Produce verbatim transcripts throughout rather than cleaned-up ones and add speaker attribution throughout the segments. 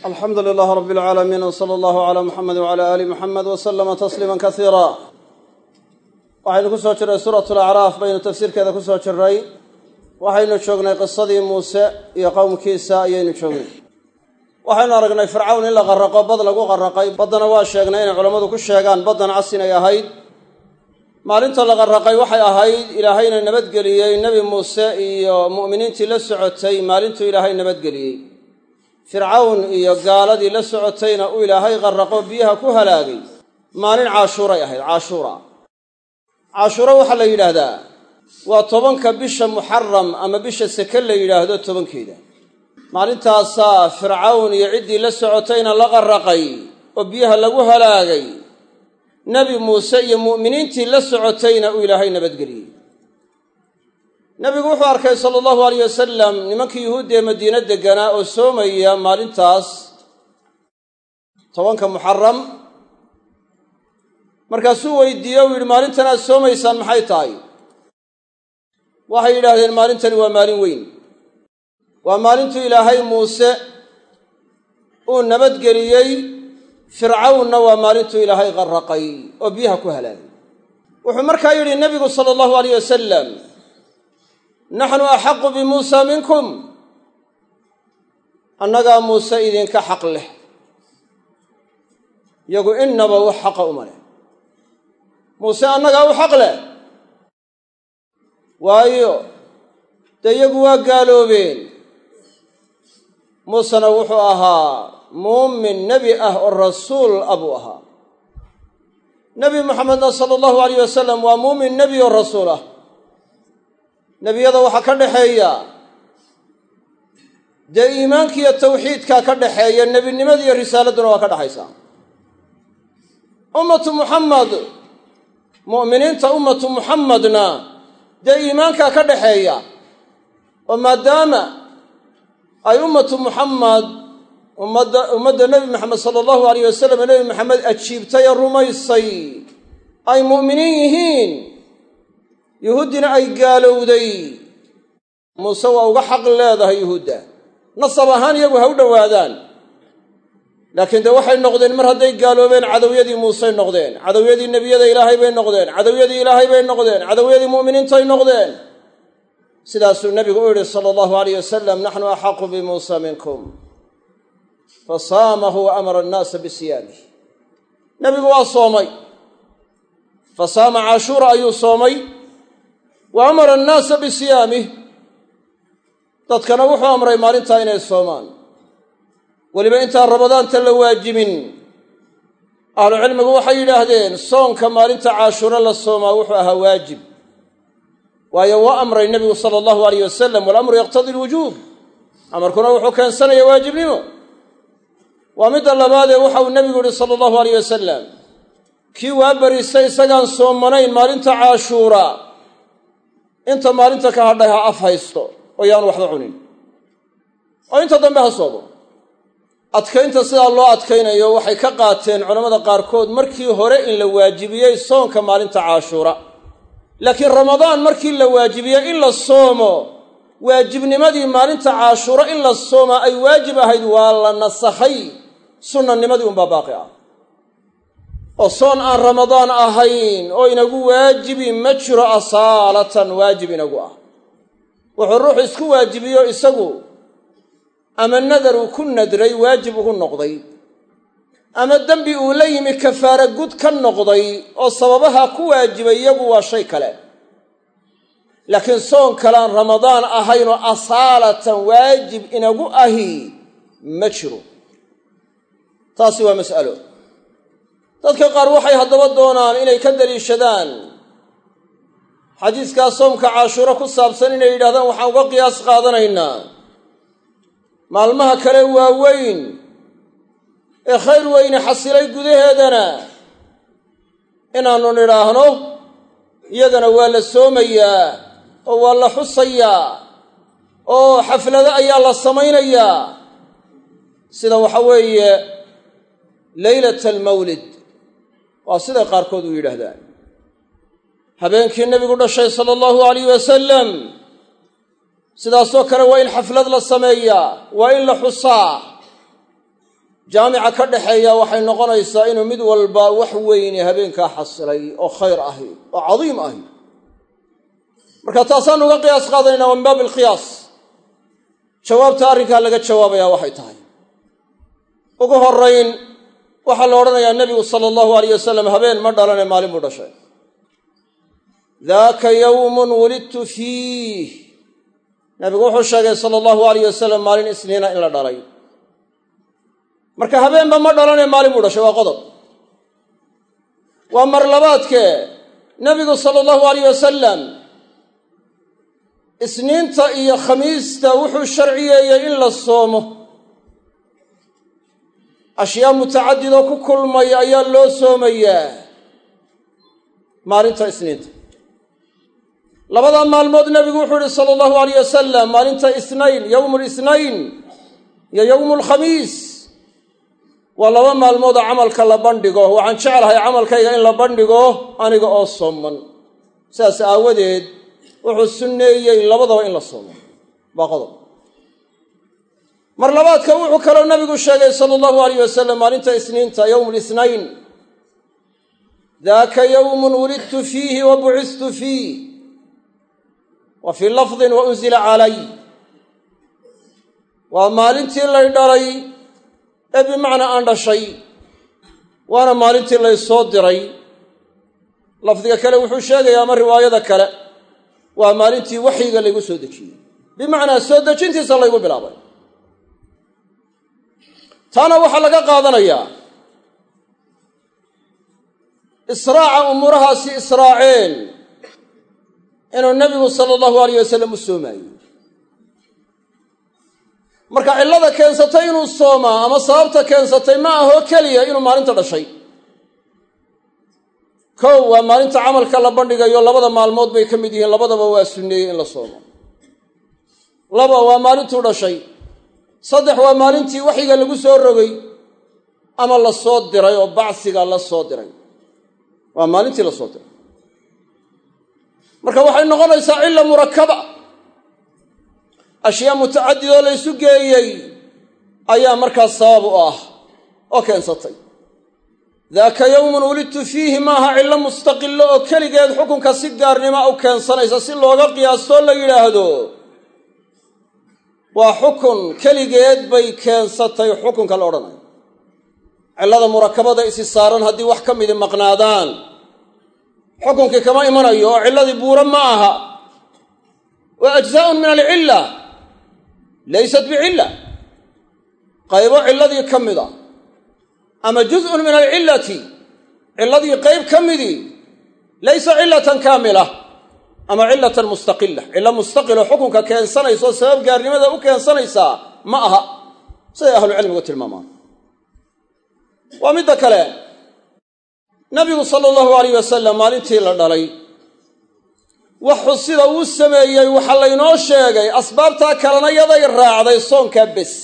Speaker 1: الحمد لله رب العالمين وصلى الله على محمد وعلى آل محمد وسلم تسليما كثيرا. waxaynu ku soo jiray suuratul a'raaf baynu tafsiirkeeda ku soo jiray waxaynu joognay qisadii Muuse iyo qowmkiisa ayaynu joognay waxaynu aragnay fircawn in la qarraqo bad lagu qarraqay badana waa sheegnay in culimadu ku sheegaan badan casin ay ahayd maalinta la qarraqay waxay ahayd ilaahayna nabad geliyay nabi Muuse iyo muuminiintii la socotay maalintu ilaahay nabad geliyay fircawn iyo gaaladii la socotayna uu ilaahay qarraqo biyaha ku halaagay maalin caashuuray ahayd caashuura caashuura waxa la yiraahdaa waa tobanka bisha muharram ama bisha sakal la yiraahdo tobankeeda maalintaas fircawn iyo cidii la socotayna la qarraqay oo biyaha lagu halaagay nabi Muuse iyo muuminiintii la socotayna uu ilaahay nabad geliyay nabigu wuxuu arkay sallallahu alayhi wasallam nimankii yahuudda ee Madiina deganaa oo soomaya maalintaas tobanka muharram markaasuu weydiiyay oo yiri maalintan aad soomaysaan maxay tahay waxay yiraahdeen maalintani waa maalin weyn waa maalintu ilaahay Muuse uu nabad geliyay fircawnna waa maalintu ilaahay qarraqay oo biyaha ku halaagay wuxuu markaa yiri nabigu sallallahu alayhi wasallam nahnu ahqqu bi Musa minkum annaga Muuse idinka xaq leh yagu inaba wa xaq umale Muuse annaga u xaq leh waayo dayagu waa gaaloobeen Muusena wuxuu ahaa muumin nabi ah oo rasuul abu ahaa nabi Muhammad sallallahu alayhi wasallam waa muumin nabi oo rasuul ah nabiyada waxa ka dhaxeeya de iimaanka iyo tawxiidka ka dhaxeeya nabinimada iyo risaaladuna waa ka dhaxaysa ummatu Muhammad mu'miniinta ummatu Muhammadna de iimaanka ka dhaxeeya oo maadaama ay ummatu Muhammad ummadda ummadda nabi Muhammad sallallahu alayhi wasallam nabi Muhammad ajiibtay rumaysay ay mu'miniin yihiin yahuudina ay gaalowday Muuse waa uga xaq leedahay yahuudda nasab ahaan iyagu ha u dhawaadaan laakiin de waxay noqdeen mar hadday gaaloobeen cadawiyadii Muuse noqdeen cadawiyadii nabiyada ilaahay bay noqdeen cadawiyadii ilaahay bay noqdeen cadawiyadii muuminiinta ay noqdeen sidaasuu nabigu u yiri sallallahu alayhi wasallam nahnu ahqqu bi Musa minkum fasaamahu wa amara an-nas bisiyamihi nabigu waa soomay fasaama ashura ayuu soomay wa amara an-nas bisiyamihi dadkana wuxuu amray maalinta inay soomaan waliba inta ramadaanta la waajibin ahlu cilmigu waxay yiraahdeen soonka maalinta caashura la soomaa wuxuu ahaa waajib waayo waa amray nabigu sallallahu alayhi wasallam wal amru yaqtadi al-wujub amarkuna wuxuu keensanaya waajibnimo waa mid labaad ee waxa uu nabigu yiri sallallahu alayhi wasallam kii waa barisay isagaan soomanayn maalinta caashura inta maalinta ka hadhay ha af haysto oo yaan waxba cunin oo inta dambe ha soobo adkaynta sida loo adkaynayo waxay ka qaateen culimada qaarkood markii hore in la waajibiyay soonka maalinta caashura laakiin ramadaan markii la waajibiyay in la soomo waajibnimadii maalinta caashura in la sooma ay waajib ahayd waa la nasakhay sunnanimadii un baaqi ah oo soon aan ramadaan ahayn oo inagu waajibi ma jiro asaalatan waajib inagu ah wuxuu ruux isku waajibiyo isagu ama nadar uu ku nadray waajib ugu noqday ama dambi uu la yimi kafaara gud ka noqday oo sababaha ku waajibay iyagu waa shay kale laakiin soon kalaan ramadaan ahayn oo asaalatan waajib inagu ahi ma jiro taasi waa mas'alo dadka qaar waxay haddaba doonaan inay ka daliishadaan xadiiska soomka caashura ku saabsan inay yidhaahdaan waxaan uga qiyaas qaadanaynaa maalmaha kale waaweyn ee khayr weyne xasilay gudaheedana inaannu nidhaahno iyagana waa la soomayaa oo waa la xusayaa oo xaflado ayaa la samaynayaa sida waxa weeye laylat almawlid waa siday qaarkood u yidhaahdaan habeenkii nabigu dhashay sala allahu alayhi wasallam sidaasoo kale waa in xaflad la sameeyaa waa in la xusaa jaamica ka dhaxeeya waxay noqonaysaa inuu mid walba wax weyne habeenkaa xasilay oo khayr ahi oo cadiim ahi marka taasaan uga qiyaas qaadanaynaa waa min baab alqiyaas jawaabta arrinkaa laga jawaabayaa waxay tahay ugu horrayn waxaa la odhanayaa nebigu sala allahu alayh wasalam habeen ma dhalane maalin buu dhashay daaka yowmun wulidtu fiih nebigu wuxuu sheegay sala allahu alayh wasalam maalin isniina in la dhalay marka habeenba ma dhalane maalin buu dhashay waa qodob waa mar labaadkee nebigu sala allahu alayh wasalam isniinta iyo khamiista wuxuu sharciyeeyey in la soomo ashyaa mutacadidoo ku kulmaya ayaa loo soomayaa maalinta isniinta labadaa maalmood nebigu wuxuu yihi sala allahu alayh wasalam maalinta isnayn yowmu lisnayn iyo yowmu alkhamiis waa laba maalmood oo camalka la bandhigo waxaan jeclahay camalkayga in la bandhigo aniga oo sooman sidaas aawadeed wuxuu sunneeyey labadaba in la soomo waa qodob mar labaadka wuxuu kaloo nabigu sheegay sala allahu alayh wasalam maalinta isniinta yowmu lisnayn daaka yowmun wulidtu fiihi wa bucistu fiih wa fii lafdin wa unzila calay waa maalintii lay dhalay ee bimacnaa aan dhashay waana maalintii lay soo diray lafdiga kale wuxuu sheegayaa ama riwaayada kale waa maalintii waxyiga laygu soo dejiyey bimacnaa soo dejintiisa laygu bilaabay taana waxaa laga qaadanayaa israaca umuurahaasi israaceen inuu nebigu sala allahu alayh wasalam u soomaayo marka cillada keensatay inuu soomaa ama sababta keensatay ma ahoo keliya inuu maalinta dhashay kow waa maalinta camalka la bandhigayo labada maalmood bay ka mid yihiin labadaba waa sunneeyey in la soomo laba waa maalintuu dhashay saddex waa maalintii waxyiga lagu soo rogay ama la soo diray oo bacsiga la soo diray waa maalintii la soo diray marka waxay noqonaysaa cilla murakaba ashyaa mutacadidoo la ysu geeyey ayaa markaas sabab u ah oo keensatay daaka yowmun wulidtu fiihi maaha cillo mustaqillo oo keligeed xukunka si gaarnima u keensanaysa si looga qiyaastoo la yidhaahdo waa xukun keligeed bay keensatay xukunka la odhanayo cillada murakabada isi saaran haddii wax ka midi maqnaadaan xukunkii kama imanayo oo cilladii buura ma aha waa ajzaa'un min alcilla laysat bicilla qaybo cilladii ka mida ama juz'un min alcillati cilladii qayb ka midii laysa cillatan kaamila ama cillatan mustaqila cillo mustaqiloo xukunka keensanaysa oo sabab gaarnimada u keensanaysaa ma aha siday ahlucilmigu tilmaamaan waa midda kale nabigu sala allahu alayh wasalam maalintii la dhalay waxu sida uu sameeyey waxaa laynoo sheegay asbaabtaa kalena yaday raacday soonkaa bes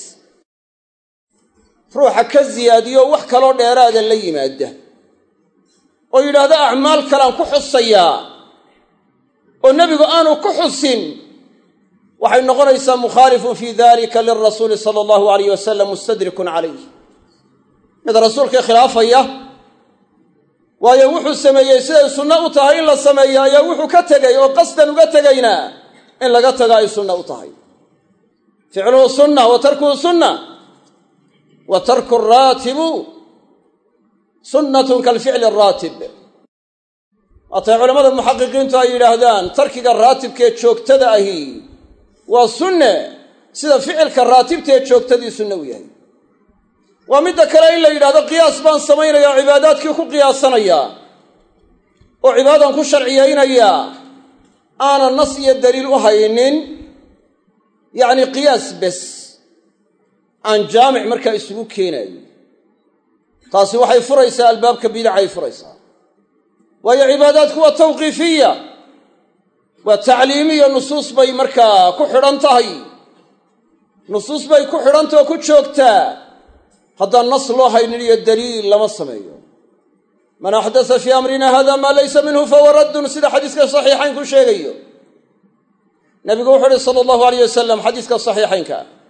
Speaker 1: ruuxa ka siyaadiyo wax kaloo dheeraada la yimaada oo yidhaahda acmaal kalaan ku xusayaa oo nebigu aanu ku xusin waxay noqonaysaa mukhaalifun fii dalika lirasuuli sala allahu alayh wasalam mustadrikun calayh mid rasuulkii khilaafaya waayo wuxuu sameeyey siday sunno u tahay in la sameeyo ayaa wuxuu ka tegey oo qasdan uga tegayna in laga tago ay sunno u tahay ficluhu sunna wa tarkuhu sunna wa tarku raatibu sunnatun kalficli araatib waatay culammada muxaqiqiintu ay yidhaahdaan tarkiga raatibkee joogtada ahi waa sunne sida ficilka raatibtaee joogtadii sunne u yahay waa midda kale in la yidhahdo qiyaas baan samaynayaa cibaadaadkii ku qiyaasanayaa oo cibaadaan ku sharciyaynayaa aanan nas iyo daliil u haynin yacni qiyaas bes aan jaamic markaa isugu keenayo taasi waxay furaysaa albaabka bidacay furaysaa waayo cibaadaadku waa tawqiifiya waa tacliimiyo nusuus bay markaa ku xidhan tahay nusuus bay ku xidhantao ku joogtaa haddaan nas loo haynin iyo daliil lama sameeyo man axdasa fii amrina hada maa laysa minhu fahuwa raddun sida xadiiska saxiixayn ku sheegayo nabigu wuxuu uhi sala allahu alayh wasalam xadiiska saxiixaynka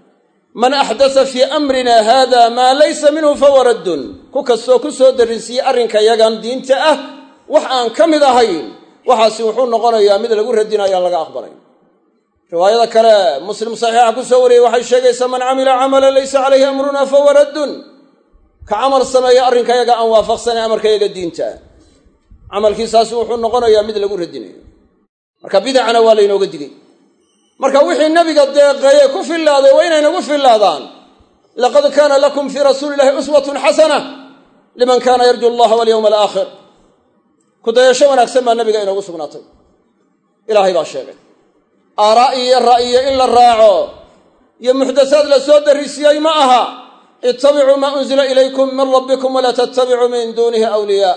Speaker 1: man axdasa fii amrina haada maa laysa minhu fahuwa raddun ku kastoo ku soo darrinsiiyey arrinka yagan diinta ah wax aan ka mid ahayn waxaasi wuxuu noqonayaa mid lagu radinayo aan laga aqbalayn riwaayada kale muslim saxiixa ku soo wariyey waxay sheegaysaa man camila camalan laysa calayhi amruna fahuwa raddun ka camal sameeya arrinka yaga aan waafaqsanayn amarka yaga diinta ah camalkiisaasi wuxuu noqonayaa mid lagu radinayo marka bidacana waa laynooga digay marka wixii nabiga deeqeeye ku fillaaday waa inay nagu fillaadaan laqad kaana lakum fii rasuulillahi uswatun xasana liman kaana yarju allaha walyawma alaakhir kudayasho wanaagsan baa nabiga inoogu sugnaatay ilaahay baa sheegay aaraa'i iyo ra'yiyo in la raaco iyo muxdasaad la soo darrisiiyey ma aha ittabicuu maa unzila ilaykum min rabbikum walaa tattabicuu min duunihi awliyaa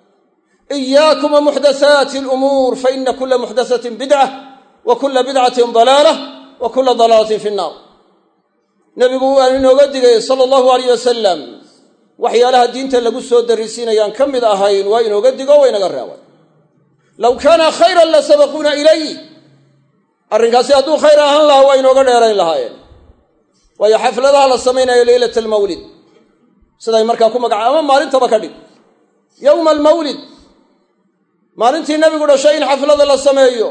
Speaker 1: iyaakum wa muxdasaati alumuur fa ina kula muxdasatin bidca wa kula bidcatin dalaalah wa kula dalaalatin fi nnaar nebigu waa inooga digay sala allahu alayh wasalam waxyaalaha diinta lagu soo darrisiinayaan ka mid ahayn waa inooga digo waa inaga reebay low kaana khayran la sabaquuna ilayh arrinkaasi hadduu khayr ahaan lahaa waa inooga dheerayn lahaayeen waayo xafladaha la samaynayo leylata almawlid siday markaa ku magaca ama maalintaba ka dhig yowma almawlid maalintii nebigu dhashay in xaflada la sameeyo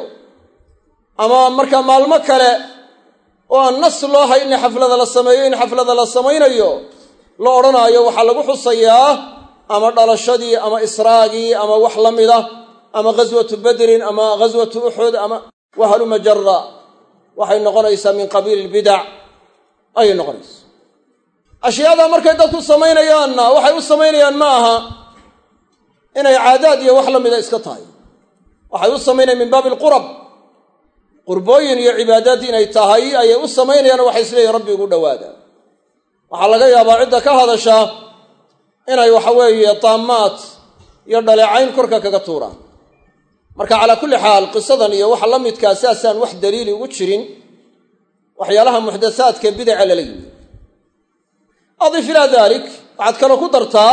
Speaker 1: ama markaa maalmo kale oo aan nas loo hayn in xaflada la sameeyo in xaflada la samaynayo la odhanaayo waxaa lagu xusayaa ama dhalashadii ama israagii ama wax la mida ama ghaswatu badrin ama ghaswatu uxud ama wahaluma jarra waxay noqonaysaa min qabiili lbidac ayay noqonaysaa ashyaada markay dadku samaynayaanna waxay u samaynayaan ma aha inay caadaad iyo wax la mida iska tahay waxay u samaynayaan min baabi alqurab qurbooyin iyo cibaadaad inay tahay ayay u samaynayaan waxay isleeyihin rabbi ugu dhowaada waxaa laga yaabaa cidda ka hadashaa inay waxa weeye taamaad iyo dhaleecayn korka kaga tuuraan marka calaa kulli xaal qisadan iyo waxa la midkaa saasaan wax daliili ugu jirin waxyaalaha muxdasaadka bidaca lala yimi adif ilaa daalik waxaad kaloo ku dartaa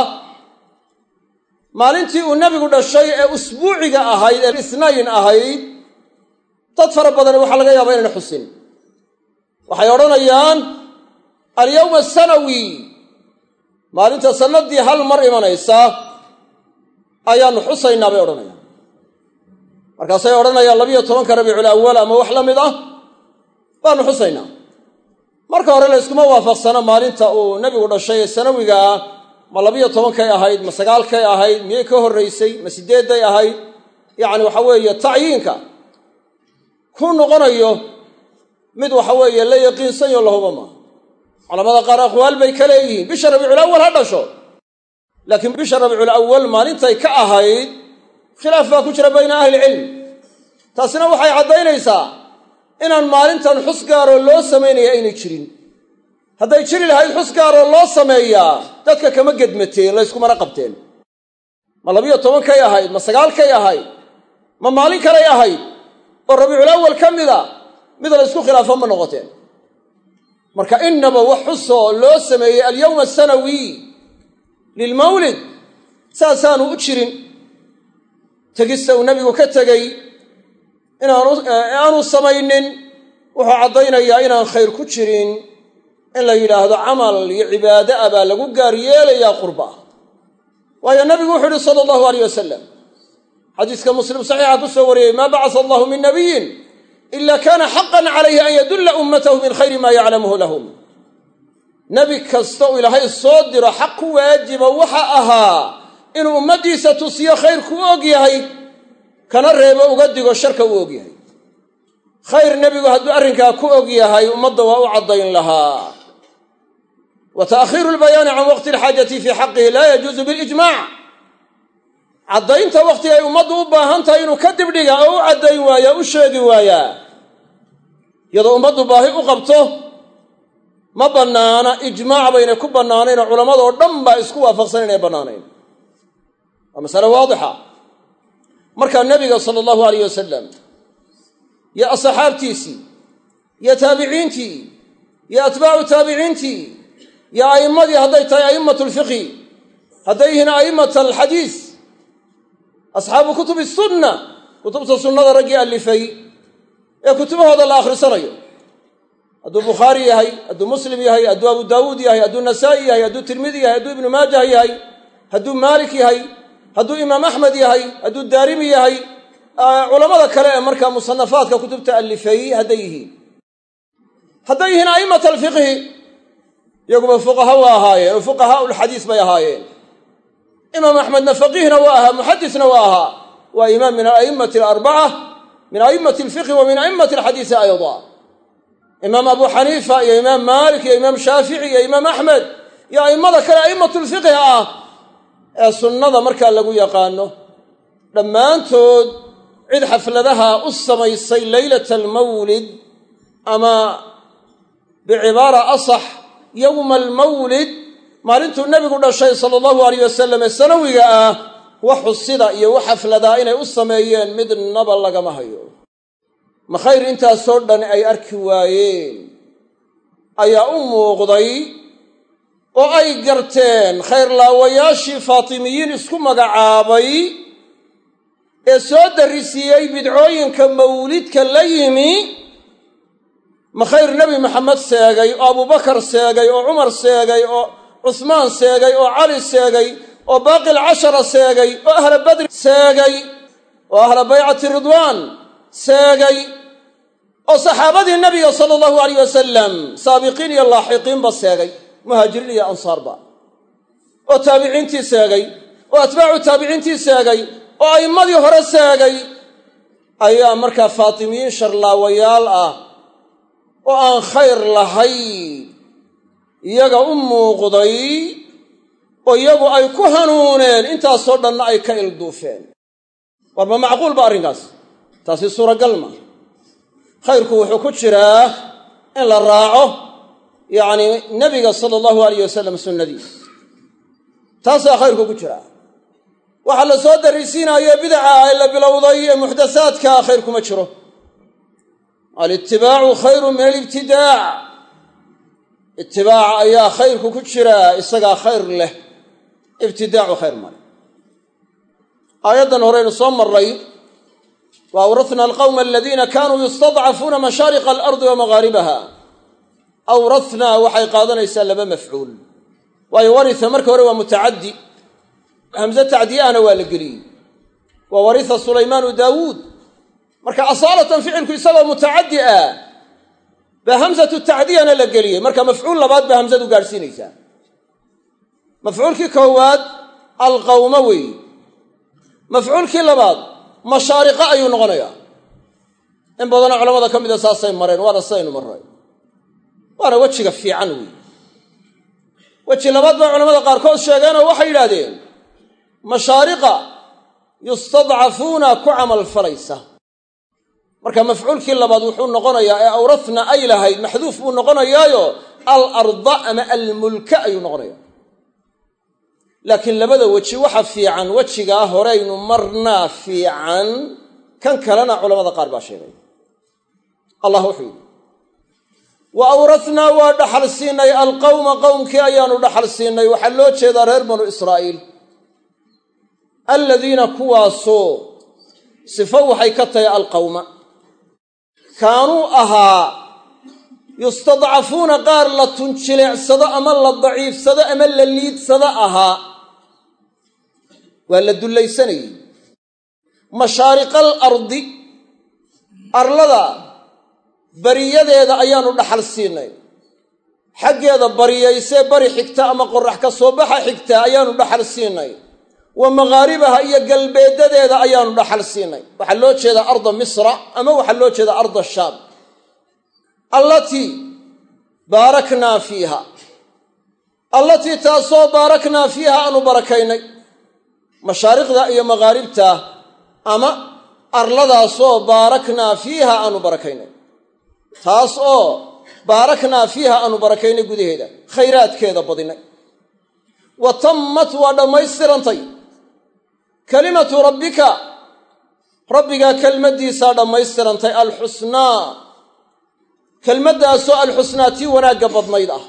Speaker 1: maalintii uu nebigu dhashay ee usbuuciga ahayd ee isnayn ahayd dad fara badani waxaa laga yaabaa inayna xusin waxay odhanayaan alyawma asanawi maalinta sannaddii hal mar imanaysa ayaannu xusaynaa bay odhanayaan markaasay odhanayaan labiyo tobanka rabiicul awal ama wax la mid ah baannu xusaynaa marka hore la yskuma waafaqsano maalinta uu nebigu dhashay ee sanawiga ah ma labiyo tobankay ahayd ma sagaalkay ahayd miyay ka horraysay ma siddeedday ahayd yacni waxa weeye tacyiinka ku noqonayo mid waxa weeye la yaqiinsanyo lahuba maaha culamada qaar aqwaal bay ka leeyihiin bisha rabiicul awal ha dhasho laakiin bisha rabiicul awal maalintay ka ahayd khilaaf baa ku jira bayna ahlilcilm taasina waxay caddaynaysaa inaan maalintan xus gaaroo loo samaynaya aynay jirin hadday jiri lahayd xus gaaroo loo sameeyaa dadka kama gedmateen layskumana qabteen ma labiyo tobankay ahayd ma sagaalkay ahayd ma maalin kalay ahayd oo rabiicul awal ka mida mid la ysku khilaafo ma noqoteen marka innaba wax xusoo loo sameeyey alyawma asanawi lilmawlid saasaanu u jirin tegista uu nebigu ka tegey inaanu aanu samaynin wuxuu caddaynayaa inaan khayr ku jirin in la yidhaahdo camal iyo cibaado ah baa lagu gaar yeelayaa qurba waayo nebigu wuxuu yihi sala allahu alayh wasalam xadiiska muslim saxiixa ku soo wariyey maa bacasa allahu min nabiyin ila kaana xaqan calayhi an yadulla ummatahu min khayri maa yaclamuhu lahum nebi kasta uu ilaahay soo diro xaq ku waajiba waxa ahaa inuu ummaddiisa tusiyo khayrku u og yahay kana reebo uga digo sharka u og yahay khayr nebigu hadduu arrinkaa ku og yahay ummadda waa u caddayn lahaa wa ta'khiiru albayaani can waqti alxaajati fii xaqihi laa yajuusu bilijmac caddaynta wakhti ay ummaddu u baahan tahay inuu ka dibdhiga oo u caddayn waayaa u sheegi waayaa iyadoo ummaddu baahi u qabto ma bannaana ijmaac baynay ku bannaanaynoo culammadoo dhan baa isku waafaqsan inay bannaanayn waa masale waadixa markaa nebiga sala allahu alayh wasalam iyo asxaabtiisii iyo taabiciintii iyo atbaacu taabiciintii iyo a'immadii hadday tahay a'immatu alfiqhi hadday yihiin a'immata alxadiis asxaabu kutubi sunna kutubta sunnada raggii allifay ee kutubahooda la akhrisanayo hadduu bukhaari yahay, hadduu muslim yahay, hadduu abu daawuud yahay, hadduu nasaa'i yahay, hadduu tirmidi yahay, hadduu ibnu maajah yahay, hadduu maalik yahay, hadduu imaam axmed yahay, hadduu daarimi yahay, culammada kale ee markaa musanafaadka kutubta alifeeyey hadday yihiin hadday yihiin a'immata alfiqhi iyaguba fuqaha waa ahaayeen oo fuqahaa ulxadiis bay ahaayeen. imaam axmedna faqiihna waa ahaa, muxadisna waa ahaa, waa imaam min ala'immati alarbaca, min a'immati alfiqhi wa min a'immati alxadiisi ayda. imaam abu xaniifa iyo imaam maalik iyo imaam shaafici iyo imaam axmed iyo a'immada kale a'immatu lfiqhi ah ee sunnada markaa lagu yaqaano dhammaantood cid xafladaha u samaysay leylata almawlid ama bicibaara asax yowma almawlid maalintuu nebigu dhashay sala allahu alayh wasalam ee sanawiga ah wax xusida iyo wax xafladaa inay u sameeyeen midnaba lagama hayo. ma khayr intaasoo dhan ay arki waayeen ayaa u muuqday oo ay garteen khayrlaawayaashii faatimiyiin isku magacaabay ee soo darrisiiyey bidcooyinka mawlidka la yimi. ma khayr nebi maxamed seegay oo abubakar seegay oo cumar seegay oo cusmaan seegay oo cali seegay oo baaqi alcashara seegay oo ahla badri seegay oo ahla baycati ridwaan seegay oo saxaabadii nabiga sala allahu alayh wasalam saabiqiin iyo laaxiqiinba seegay, muhaajiriin iyo ansaarba, oo taabiciintii seegay oo atbaacu taabiciintii seegay oo a'immadii hore seegay ayaa markaa faatimiyiin sharlaawayaal ah oo aan khayr lahayn iyaga u muuqday oo iyagu ay ku hanuuneen intaasoo dhanna ay ka ilduufeen. war ma macquul ba arrinkaas? taasi suuragal ma. khayrku wuxuu ku jiraa in la raaco yacni nebiga sala allahu alayh wasalam sunnadiis, taasaa khayrku ku jiraa. waxaa la soo darrisiinayo bidaca ee la bilowday ee muxdasaadkaa khayr kuma jiro. alitibaacu khayrun min alibtidaac, itibaaca ayaa khayrku ku jiraa, isagaa khayr leh, ibtidaacu khayr male. aayaddan horeynu soo marray wa awratna alqawma aladiina kaanuu yustadcafuuna mashaariqa alardi wa maghaaribaha. awrathnaa waxay qaadanaysaa laba mafcuul, waayo warisa marka hore waa mutacaddi, hamse tacdiyahna waa la geliyey. wa warisa sulaymaanu daawuud, marka asaalatan ficilku isagoo mutacaddi ah baa hamsatu tacdiyana la geliyey, marka mafcuul labaad baa hamsadu gaadhsiinaysaa. mafcuulkii koowaad alqawma weeye, mafcuulkii labaad mashaariqa ayuu noqonayaa. in badanoo culamada ka mida saasay mareen, waana sidaynu marray, waana wejiga fiican weeye. weji labaad baa culamada qaarkood sheegeenoo waxay yidhaahdeen mashaariqa yustadcafuuna ku camal falaysa. marka mafcuulkii labaad wuxuu noqonayaa ee awrathna ay lahayd maxduuf buu noqonayaayo alarda ama almulka ayuu noqonayaa. laakiin labada weji waxa fiican wejigaa horeynu marnaa fiican, kan kalena culamada qaar baa sheegay. allah wuxuu yidhi wa awrathnaa waa dhaxal siinay alqawma qowmkii ayaanu dhaxal siinay, waxaa loo jeedaa reer banu israa'iil, aladiina kuwaasoo sifo waxay ka tahay alqawma kaanuu ahaa yustadcafuuna qaar la tunjileecsado ama la daciifsado ama la liidsado ahaa, waa la dullaysanayey. mashaariqa alardi, arlada bariyadeeda ayaanu dhaxal siinay, xaggeeda bariyaysee bari xigta ama qorrax ka soo baxa xigta ayaanu dhaxal siinay. wa maghaaribaha iyo galbeedadeeda ayaanu dhaxal siinay. waxaa loo jeedaa arda misra ama waxaa loo jeedaa arda shaam, allatii baaraknaa fiiha, allatii taasoo baaraknaa fiiha aanu barakaynay. mashaariqda iyo maghaaribta ama arladaasoo baaraknaa fiiha aanu barakaynay, taas oo baaraknaa fiiha aanu barakaynay gudaheeda, khayraadkeeda badinay. wa tammat waa dhammaystirantay kalimatu rabbika, rabbigaa kelmaddiisaa dhammaystirantay, alxusnaa, kelmaddaasoo alxusnaa tii wanaagga badnayd ah,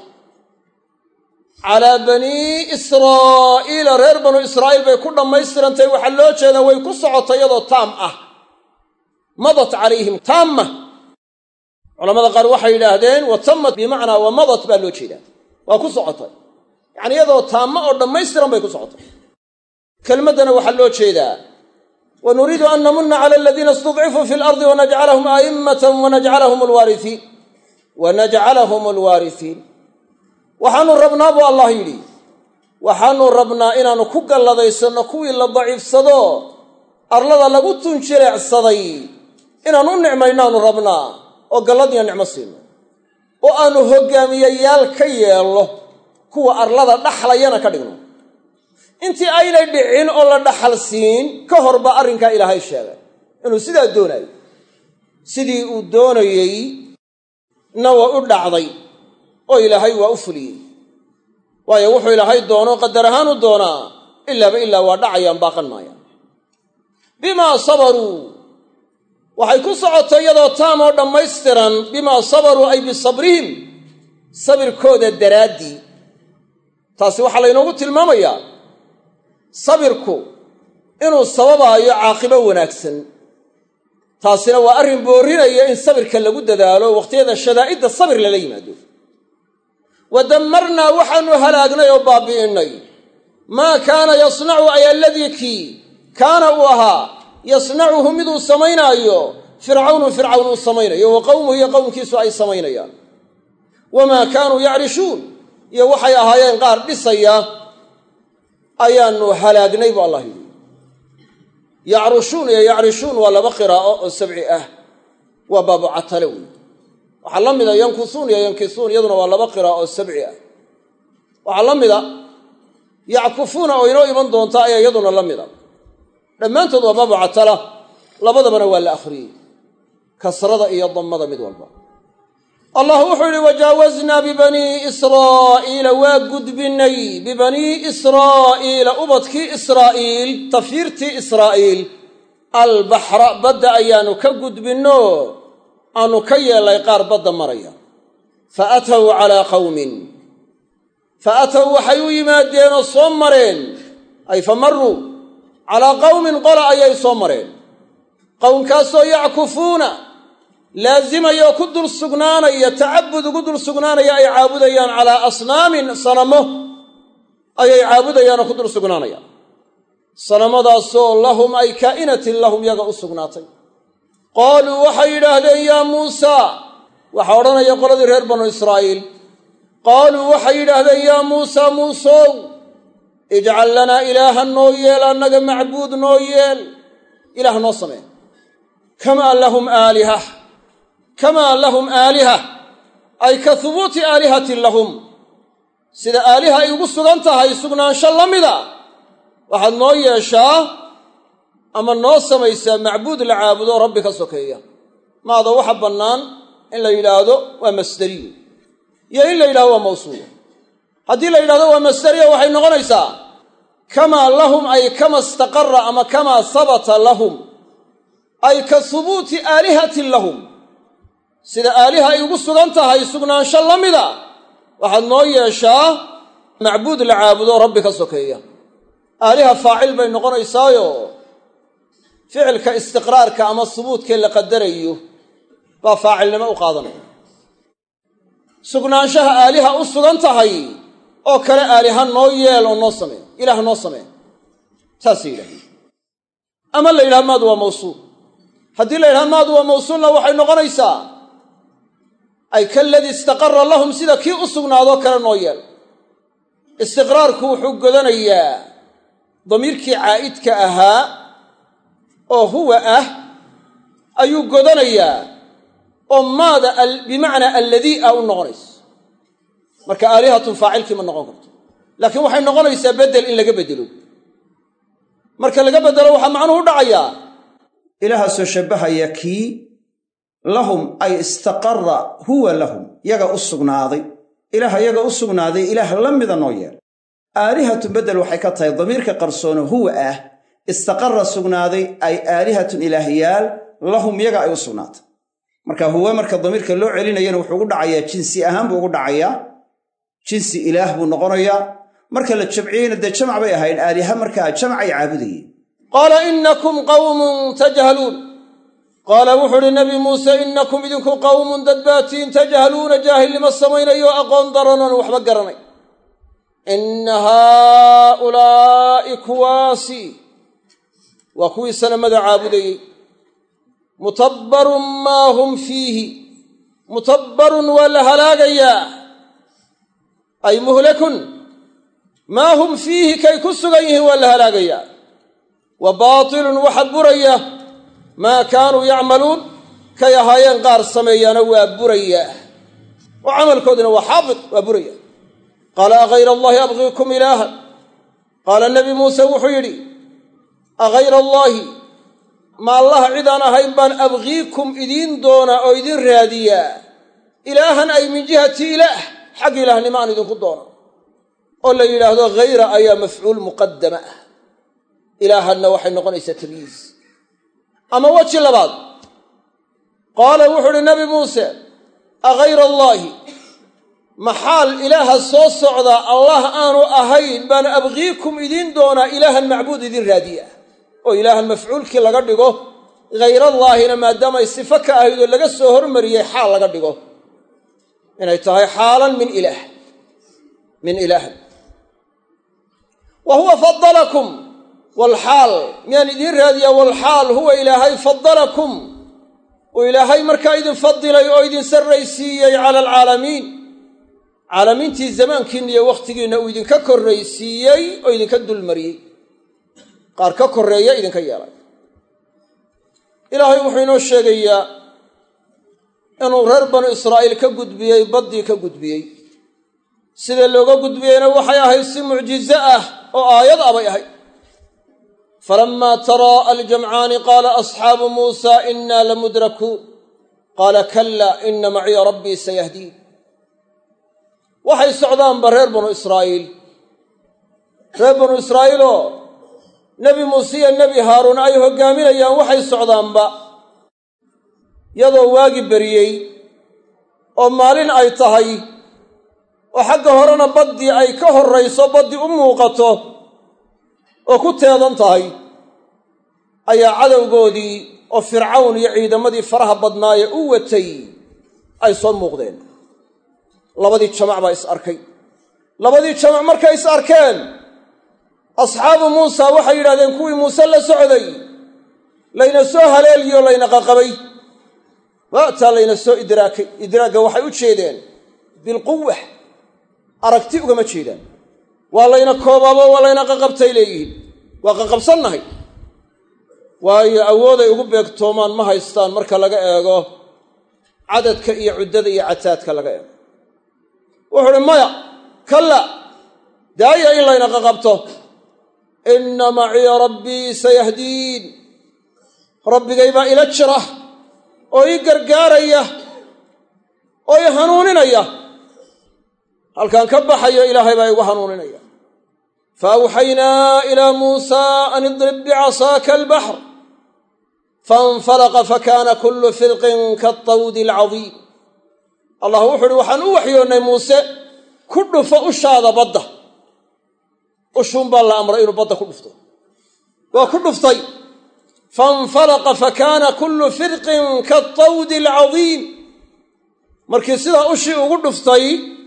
Speaker 1: calaa banii israa'iila, reer banu israa'iil bay ku dhammaystirantay. waxaa loo jeedaa way ku socotay iyadoo taam ah, madat calayhim taamma, culamada qaar waxay yidhaahdeen watammat bimacnaa wamadat baa loo jeedaa waa ku socotay yacni iyadoo taammo oo dhammaystiran bay ku socotay kelmaddana waxaa loo jeedaa wanuriidu an namunna cala aladiina istudcifuu fi lardi wanajcalahum a'immatan wanajcalahum alwaarihiin wanajcalahum alwaarihiin waxaanu rabnaa buu allah yidhi waxaanu rabnaa inaannu ku galladaysanno kuwii la daciifsado arlada lagu tunjileecsaday inaannu u nicmaynaannu rabnaa oo galladiyo nicmo siino oo aannu hoggaamiyayaal ka yeelno kuwa arlada dhaxlayana ka dhigno intii aynay dhicin oo la dhaxal siin ka hor baa arrinkaa ilaahay sheegay inuu sidaa doonayo sidii uu doonayey na waa u dhacday oo ilaahay waa u fuliyey waayo wuxuu ilaahay doono qadar ahaan u doonaa ilaaba ilaa waa dhacayaan baaqan maayaan bimaa sabaruu waxay ku socotay iyadoo taam oo dhammaystiran bimaa sabaruu ay bisabrihim sabirkooda daraaddii taasi waxaa laynoogu tilmaamayaa sabirku inuu sababaayo caaqibo wanaagsan taasina waa arrin boorrinaya in sabirka lagu dadaalo wakhtiyada shadaa'idda sabir lala yimaado wa dammarnaa waxaannu halaagnay oo baabi'innay maa kaana yasnacu ay alladii kii kaana uu ahaa yasnacuhu miduu samaynaayo fircawnu fircawn uu samaynayo wa qowmuhu iyo qowmkiisu ay samaynayaan wamaa kaanuu yacrishuun iyo waxay ahaayeen qaar dhisaya ayaannu halaagnay bu allah yidhi yacrishun iyo yacrishuun waa laba qiraa'o oo sabci ah waa baabu catale wey waxaa la mida yankusuun iyo yankisuun iyaduna waa laba qiraa'o oo sabci ah waxaa la mida yackufuuna oo inoo iman doonta ayaa iyaduna la mida dhammaantood waa baabu catala labadabana waa la akhriyey kasrada iyo dammada mid walba allah wuxuu yidhi wajaawaznaa bibanii israa'iila waa gudbinnay bibanii israa'iila ubadkii israa'iil tafiirtii israa'iil albaxra badda ayaannu ka gudbinno aanu ka yeellay qaar badda maraya fa ataw calaa qawmin fa ataw waxay u yimaadeenoo soo mareen ay fa marruu calaa qawmin qola ayay soo mareen qowmkaasoo yackufuuna laazimaya oo ku dul sugnaanaya tacabud ugu dul sugnaanaya ay caabudayaan calaa asnaamin sanamo ayay caabudayaan oo ku dul sugnaanayaan sanamadaasoo lahum ay kaa'inatin lahum yaga u sugnaatay qaaluu waxay yidhaahdeen yaa muusaa waxaa odhanaya qoladii reer banu israa'iil qaaluu waxay yidhaahdeen yaa muusaa muusow ijcal lanaa ilaahan noo yeel annaga macbuud noo yeel ilaah noo samee kamaa lahum aaliha kamaa lahum aaliha ay ka hubuuti aalihatin lahum sida aaliha ay ugu sugan tahay sugnaansho la mida waxaad noo yeeshaa ama noo samaysaa macbuud la caabudo rabbi ka sokeeya maada waxa bannaan in la yidhaahdo waa masderiyo iyo in la yidhahdo waa mawsuulo haddii la yidhahdo waa masderiya waxay noqonaysaa kamaa lahum ay kama istaqarra ama kamaa habata lahum ay ka hubuuti aalihatin lahum sida aaliha ay ugu sugan tahay sugnaansho la mida waxaad noo yeeshaa macbuud la caabudo rabbi ka sokeeya aaliha faacil bay noqonaysaayo ficilka istiqraarka ama subuudkee la qadarayo baa faacilnimo u qaadanaya sugnaanshaha aaliha u sugan tahay oo kale aaliha noo yeel oo noo samee ilaah noo samee saasay yidhahdeen ama la yidhaha maadu waa mawsuul haddii la yidhaha maadu waa mawsuulna waxay noqonaysaa ay kaladii istaqarra lahum sida kii u sugnaadoo kale noo yeel istiqraarku wuxuu godanayaa damiirkii caa'idka ahaa oo huwa ah ayuu godanayaa oo maada bimacnaa alladii ah u noqonayso marka aalihatun faacilkii ma noqon karto laakiin waxay noqonaysaa beddel in laga beddelo marka laga beddelo waxaa macnuhu u dhacayaa ilaahaasoo shabbahaya kii lahum ay istaqarra huwa lahum yaga u sugnaaday ilaaha yaga u sugnaaday ilaah la mida noo yeel aalihatun beddel waxay ka tahay damiirka qarsoono huwa ah istaqarra sugnaaday ay aalihatun ilaahyaal lahum yaga ay u sugnaatay marka huwa marka damiirka loo celinayana wuxuu ugu dhacayaa jinsi ahaan buu ugu dhacayaa jinsi ilaah buu noqonayaa marka la jamciyeyna dee jamac bay ahayn aaliha markaa jamacay caabudayeen qaala innakum qawmun tajhaluun qaala wuxuu uhi nabi muuse innakum idinku qawmun dad baatiin tajhaluuna jaahilnimo samaynayo aqoon daranan waxba garanay inna haaulaa'i kuwaasi waa kuwii sanamada caabudayey mutabbarun maa hum fiihi mutabbarun waa la halaagayaa ay muhlakun maa hum fiihi kay ku sugan yihiin waa la halaagayaa wa baatilun waxa buraya maa kaanuu yacmaluun kay ahaayeen qaar sameeyaana waa burayaa oo camalkoodina waa xaabit waa buraya qaala agayra allahi abgiikum ilaahan qaala nebi muuse wuxuu yidhi agayra allaahi ma allah cidaan ahayn baan abgiikum idiin doonaa oo idin raadiyaa ilaahan ay min jihati ilaah xag ilaahnimo aan idinku doona oo la yidhaahdo hayra ayaa mafcuul muqadama ah ilaahanna waxay noqonaysaa tamyiis ama weji labaad qaala wuxuu uhi nabi muuse agayra allaahi maxaal ilaaha soo socdaa allah aanu ahayn baan abgiikum idiin doonaa ilaahan macbuud idin raadiya oo ilaahan mafcuulkii laga dhigo hayrallaahina maadaamay sifo ka ahayd oo laga soo hormariyey xaal laga dhigo inay tahay xaalan min ilaah min ilaahan wa huwa fadalakum walxaal miyaan idiin raadiyaa walxaal huwa ilaahay fadalakum uu ilaahay markaa idin fadilay oo idin sarraysiiyey cala alcaalamiin caalamiintii zamaankiinna iyo wakhtigiinna uu idinka korraysiiyey oo idinka dulmariyey qaar ka korreeya idinka yeelay ilaahay wuxuu inoo sheegayaa inuu reer banu israa'iil ka gudbiyey baddii ka gudbiyey sida looga gudbiyeyna waxay ahayd si mucjizo ah oo aayad ah bay ahayd falammaa taraa'a aljamcaani qaala asxaabu muusaa innaa lamudrakuun qaala kallaa inna maciya rabbii sayahdiin waxay socdaanba reer banu israa'iil reer banu israa'iiloo nebi muuse iyo nebi haaruun ay hoggaaminayaan waxay socdaanba iyadoo waagi beriyey oo maalin ay tahay oo xagga horena baddii ay ka horrayso baddii u muuqato oo ku teedan tahay ayaa cadowgoodii oo fircawn iyo ciidamadii faraha badnaaye u watay ay soo muuqdeen labadii jamac baa is arkay labadii jamac markay is arkeen asxaabu muusa waxay yidhahdeen kuwii muuse la socday layna soo haleeliyo layna qaqabay waataa layna soo idraakay idraagga waxay u jeedeen bilquwa aragti ugama jeedaan waa layna koobaabo waa layna qaqabtay leeyihiin waa qaqabsannahay waayo awooday ugu beegtoomaan ma haystaan marka laga eego cadadka iyo cuddada iyo cataadka laga eego wuxuu uhi maya kalla daaya in layna qaqabto inna maciya rabbii sayahdiin rabbigay baa ila jira oo ii gargaaraya oo ii hanuuninaya halkaan ka baxayo ilaahay baa igu hanuuninaya fa awxaynaa ilaa muusaa an idrib bicasaaka albaxr fainfalaqa fakaana kullu firqin kaatawdi alcadiim allah wuxu uhi waxaan u waxyoonnay muuse ku dhufo ushaada badda ushuun baa la amray inuu badda ku dhufto waa ku dhuftay fainfalaqa fakaana kullu firqin kaatawdi alcadiim markii sidaa ushii ugu dhuftay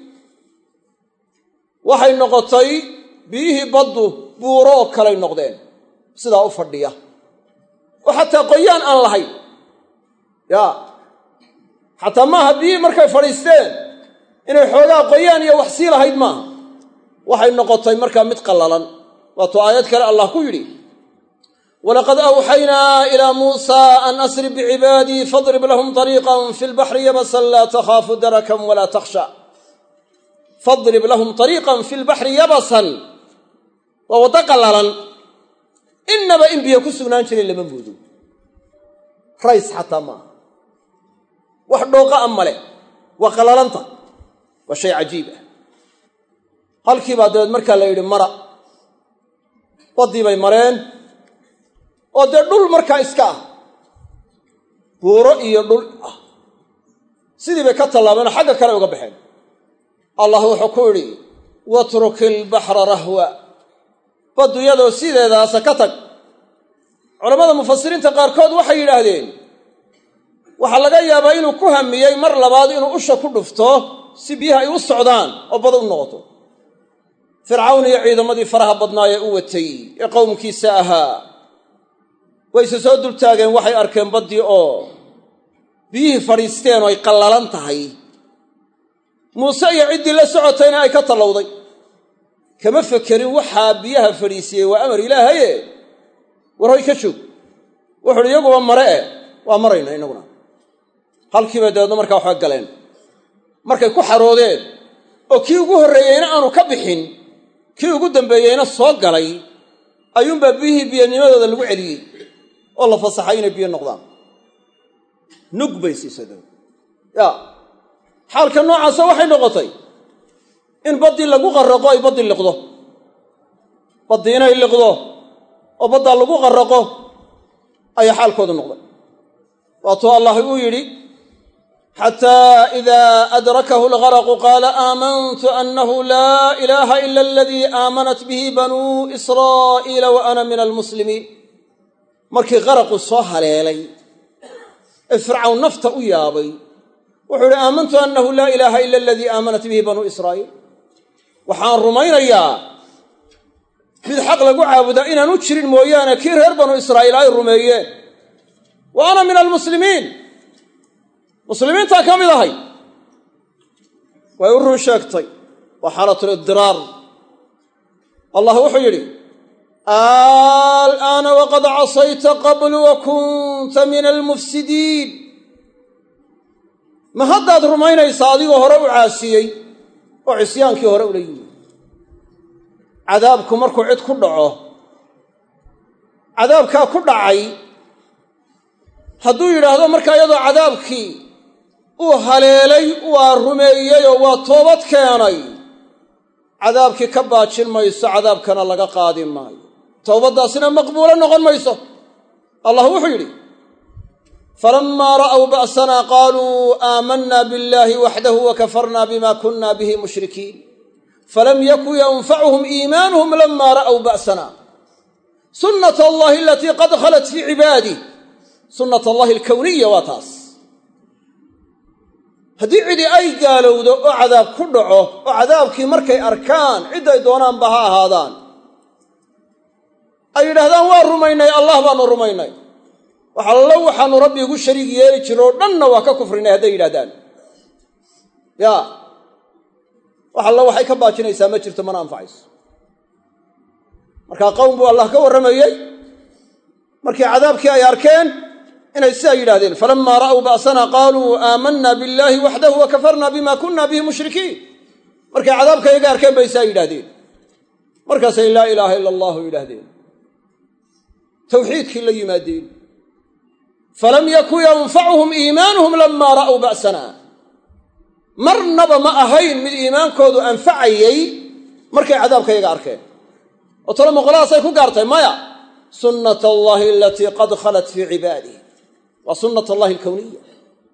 Speaker 1: waxay noqotay biyihii baddu buuro oo kalay noqdeen sidaa u fadhiya oo xataa qoyaan aan lahayn yaa xataa maaha biyihii markay fadhiisteen inay xoogaa qoyaan iyo wax sii lahayd maaha waxay noqotay markaa mid qallalan waatuu aayad kale allah ku yidhi walaqad awxaynaa ilaa muusaa an asri bicibaadii fadrib lahum طariiqan fi lbaxri yabasan laa takhaafu darakan walaa takhsha fadrib lahum طariiqan fi lbaxri yabasan waa waddo qallalan innaba in biyo ku sugnaan jiray lama moodo rays xataa maaha wax dhooqa a male waa qallalanta waa shay cajiib ah halkii baa dabeed markaa la yidhi mara baddii bay mareen oo dee dhul markaa iska ah buuro iyo dhul ah sidii bay ka tallaabeenoo xagga kale uga baxeen allah wuxuu ku yidhi watruki ilbaxra rahwa baddu iyadoo sideedaasa ka tag culammada mufasiriinta qaarkood waxay yidhaahdeen waxaa laga yaabaa inuu ku hamiyey mar labaad inuu usha ku dhufto si biyaha ay u socdaan oo bada u noqoto. fircawn iyo ciidamadii faraha badnaayee u watay ee qowmkiisa ahaa wayse soo dultaageen, waxay arkeen baddii oo biyihii fadhiisteen oo ay qallalan tahay. muuse iyo ciddii la socotayna ay ka tallowday. kama fekerin waxaa biyaha fadhiisiyey waa amar ilaahaye war hoy ka joog. wuxuuhi iyaguba mare eh waa marayna innaguna. halkiiba dabeedna markaa waxba galeen. markay ku xaroodeen oo kii ugu horreeyeyna aanu ka bixin, kii ugu dambeeyeyna soo galay, ayuunbaa biyihii biyanimadooda lagu celiyey oo la fasaxay inay biyo noqdaan. nug bay siisay dabeed yaa xaalka noocaasa waxay noqotay in baddii lagu qarraqo ay baddii liqdo. baddii inay liqdo oo baddaa lagu qarraqo ayaa xaalkoodu noqday. waatuu allah uu yidhi xataa idaa adrakahu algaraqu qaala aamantu annahu laa ilaaha ila aladii aamanat bihi banuu israa'iila wa ana min almuslimiin. markii qaraqu soo haleelay ee fircawn nafta u yaabay wuxuu idhi aamantu annahu laa ilaaha ila aladii aamanat bihi banuu israa'iil. waxaan rumaynayaa mid xaq lagu caabudaa inaanu jirin mooyaane kii reer banuu israa'iil ay rumeeyeen. wa ana min almuslimiin, muslimiintaa ka mid ahay. way u run sheegtay. waa xaalatulidiraar. allah wuxuu yidhi al'aana waqad casayta qablu wa kunta min almufsidiin. ma haddaad rumaynaysaa adigoo hore u caasiyey oo cisyaankii hore ula yimi. cadaabku markuu cid ku dhaco, cadaabkaa ku dhacay hadduu yidhaahdo markaa iyadoo cadaabkii uu haleelay waa rumeeyeyoo waa toobad keenay, cadaabkii ka baajin mayso, cadaabkana laga qaadi maayo, towbaddaasina maqbuulo noqon mayso. allah wuxuu yidhi falammaa ra'w ba'sanaa qaaluu aamanna biاllaahi waxdahu wakafarna bima kunna bihi mushrikiin falam yakun yanfacuhum iimaanuhum lamaa ra'w ba'sana sunnata allahi alatii qad khalat fii cibaadih. sunnat allahi alkowniya waa taas. haddii cidi ay gaalowdo oo cadaab ku dhaco oo cadaabkii markay arkaan cidday doonaanba ha ahaadaan ay yidhaahdaan waa rumaynay, allah baanu rumaynay, wax allo waxaanu rabbi igu shariig yeeli jiro oo dhanna waa ka kufrinay hadday yidhahdaan yaa wax allo waxay ka baajinaysaa ma jirto, mana anfacayso. markaa qowm buu allah ka warramayey markii cadaabkii ay arkeen inay sidaa yidhahdeen falammaa ra'w ba'sana qaaluu aamanna billaahi waxdahu wakafarna bima kunna bihi mushrikiin. markay cadaabka iyaga arkeen bay sidaa yidhahdeen. markaasay laa ilaaha ila allahu yidhaahdeen, tawxiidkii la yimaadeen. falam yakun yanfacuhum iimaanuhum lamaa ra'w ba'sana. marnaba ma ahayn mid iimaankoodu anfacayey markay cadaabka iyaga arkeen. oo talo moqoladaasay ku gaartay maya. sunnat allahi alatii qad khalat fii cibaadih, waa sunnat allahi alkowniya.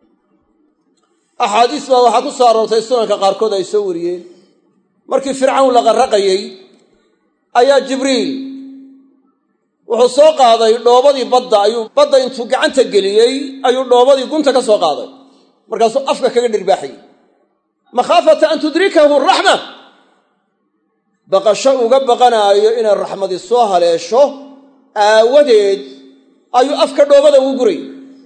Speaker 1: axaadiis baa waxaa ku soo aroortay sunanka qaarkood ay soo wariyeen markii fircawn la qarraqayey ayaa jibriil wuxuu soo qaaday dhoobadii badda, ayuu badda intuu gacanta geliyey ayuu dhoobadii gunta ka soo qaaday, markaasuu afka kaga dhirbaaxayey makhaafata an tudrikahu raxma, baqasho uga baqanaayo inay raxmadii soo haleesho aawadeed ayuu afka dhoobada ugu guray.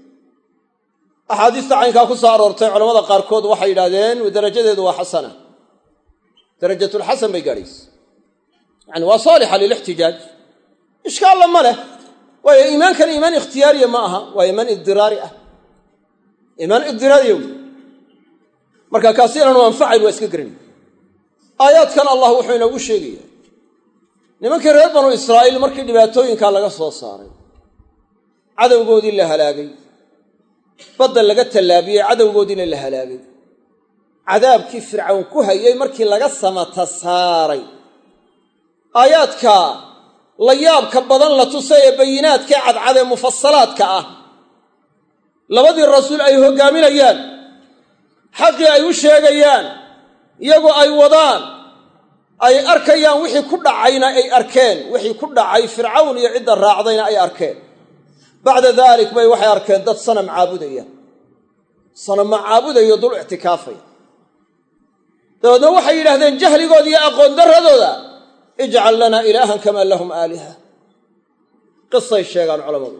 Speaker 1: axaadiista caynkaa ku soo aroortay culammada qaarkood waxay yidhaahdeen darajadeedu waa xasana, darajatulxasan bay gaadhaysa, yani waa saalixa lilixtijaaj. ishkaalla ma leh, waayo iimaankan iimaan ikhtiyaariya ma aha, waa iimaan idiraari ah, iimaan idiraariya wey. marka kaasi inaanu anfacayn waa iska garanay. aayaadkan allah wuxuu inoogu sheegaya nimankii reer banu israa'iil markii dhibaatooyinkaa laga soo saaray, cadowgoodii la halaagay, badda laga tallaabiyey, cadowgoodiina la halaagay, cadaabkii fircawn ku hayay markii laga samata saaray, aayaadka la yaabka badan la tusay ee bayinaadka cadcad ee mufasalaadka ah, labadii rasuul ay hoggaaminayaan, xaqii ay u sheegayaan, iyagoo ay wadaan, ay arkayaan wixii ku dhacayna ay arkeen, wixii ku dhacay fircawn iyo cidda raacdayna ay arkeen. bacda daalik bay waxay arkeen dad sanam caabudaya sanama caabudayo dul ictikaafaya dabeedna waxay yidhaahdeen jahligooda iyo aqoon darradooda ijcal lanaa ilaahan kamaa lahum aaliha qisay sheegaan culammadu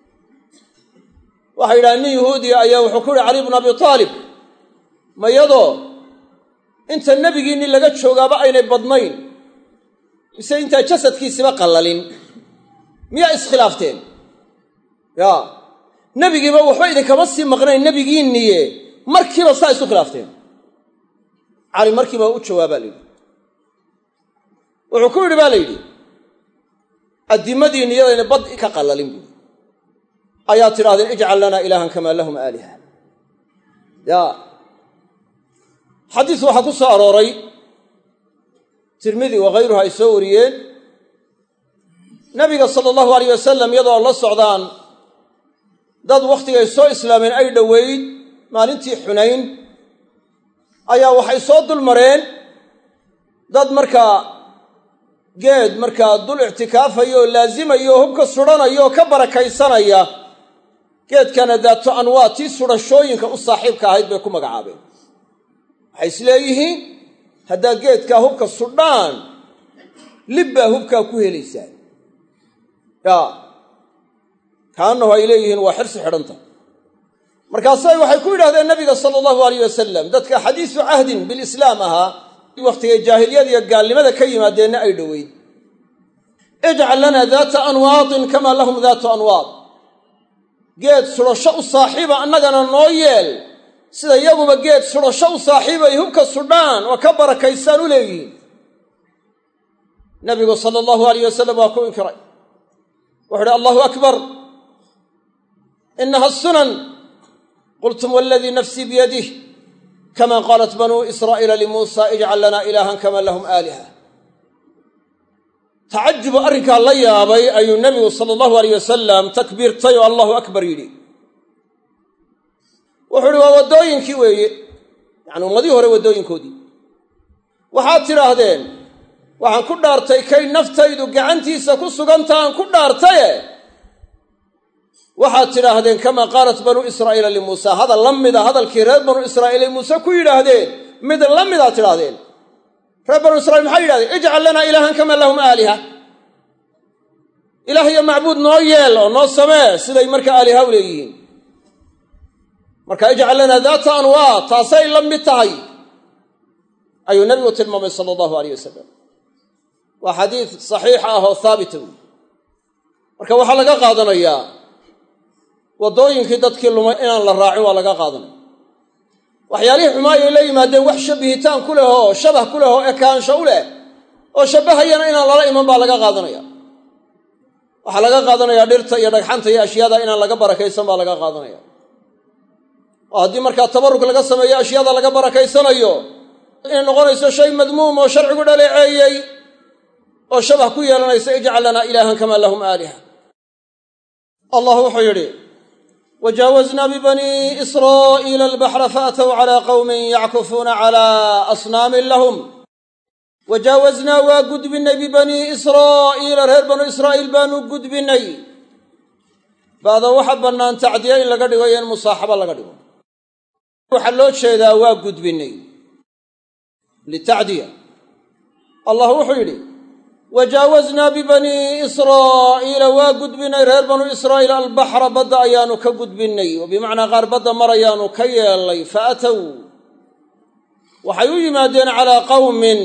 Speaker 1: waxay yidhahdeen nin yahuudiya ayaa wuxuu ku yihi cali bnu abi taalib mayadoo inta nebigiinni laga joogaaba aynay badnayn mise intaa jasadkiisiba qallalin miyaa iskhilaafteen yaa nebigiiba waxba idinkama sii maqnayn nebigiinniye markiiba saa isu khilaafteen cali markiiba u jawaabaa layidhi wuxuu ku yidhi baa la yidhi addimadiinni iyadayna bad ka qallalin buuri ayaa tidhahdeen ijcal lanaa ilaahan kamaa lahum aaliha yaa xadiis waxaa ku soo arooray tirmidi wakayruhu ay soo wariyeen nabiga sala allahu alayh wasalam iyadoo la socdaan dad wakhtigay soo islaameen ay dhoweyd maalintii xunayn ayaa waxay soo dul mareen dad markaa geed markaa dul ictikaafaya oo laazimaya oo hubka sudhanaya oo ka barakaysanaya geedkana daato anwaa tii sudhashooyinka u saaxiibka ahayd bay ku magacaabeen waxay isleeyihiin haddaa geedkaa hubka sudhaan libbaa hubkaa ku helaysaan yaa kaannahu ay leeyihiin waa xirsi xidhanta markaasay waxay ku yidhahdeen nabiga sala allahu alayh wasalam dadka xadiisu cahdin bilislaam ahaa wakhtigay jaahiliyada iyo gaalnimada ka yimaadeenna ay dhoweyd ijcal lanaa daata anwaadin kamaa lahum daatu anwaad geed sudhasho u saaxiiba annagana noo yeel sida iyaguba geed sudhasho u saaxiiba ay hubka sudhaan oo ka barakaysaan u leeyihiin nabigu sala allahu alayh wasalam waa ku inkiray wuxu uhi allahu akbar inaha sunan qultum waladii nafsii biyadih kama qaalat banuu israa'iila limuusa ijcal lanaa ilaahan kamaa lahum aaliha tacajubu arrinkaa la yaabay ayuu nebigu sala allahu alayh wasalam takbiirtay oo allahu akbar yidhi wuxuu uhi waa waddooyinkii weeye yacani ummadihii hore waddooyinkoodii waxaad tidhaahdeen waxaan ku dhaartay kay naftaydu gacantiisa ku sugantaaan ku dhaartaye waxaad tidhaahdeen kamaa qaalat banuu israa'iila limuusa hadal la mida hadalkii reer banuu israa'iil ay muuse ku yidhaahdeen mid la midaad tidhaahdeen reer banuu israiil maxay yidhahdeen ijcal lanaa ilaahan kamaa lahum aaliha ilaah iyo macbuud noo yeel oo noo samee siday markaa aaliha u leeyihiin marka ijcal lanaa daata anwaa taasay la mid tahay ayuu nabigu tilmaamay sala allahu alayh wasalam waa xadiis saxiix ah oo haabita wey marka waxaa laga qaadanayaa waddooyinkii dadkii lumay inaan la raacin waa laga qaadanaya waxyaalihii xumaayay la yimaadeen wax shabihitaan ku leh oo shabah ku leh oo ekaansho u leh oo shabbahayana inaan lala iman baa laga qaadanaya waxaa laga qaadanayaa dhirta iyo dhagxanta iyo ashyaada inaan laga barakaysan baa laga qaadanaya oo haddii markaa tabarruk laga sameeyo ashyaada laga barakaysanayo inay noqonayso shay madmuum oo sharcigu dhaleeceeyey oo shabah ku yeelanaysa ijcal lanaa ilaahan kamaa lahum aaliha allah wuxuu yidhi wajaawaznaa bibanii israa'iila albaxra faatow calaa qawmin yackufuuna calaa asnaamin lahum wajaawaznaa waa gudbinnay bibanii israa'iila reer banu israa'iil baanu gudbinnay ba'da waxa bannaan tacdiya in laga dhigo iyo in musaaxaba laga dhigo waxaa loo jeedaa waa gudbinnay litacdiya allah wuxuu yidhi wajaawaznaa bibanii israa'iila waa gudbinnay reer banu israa'iil albaxra badda ayaanu ka gudbinnay oo bimacnaa qaar badda mar ayaanu ka yeelnay fa atow waxay u yimaadeen calaa qawmin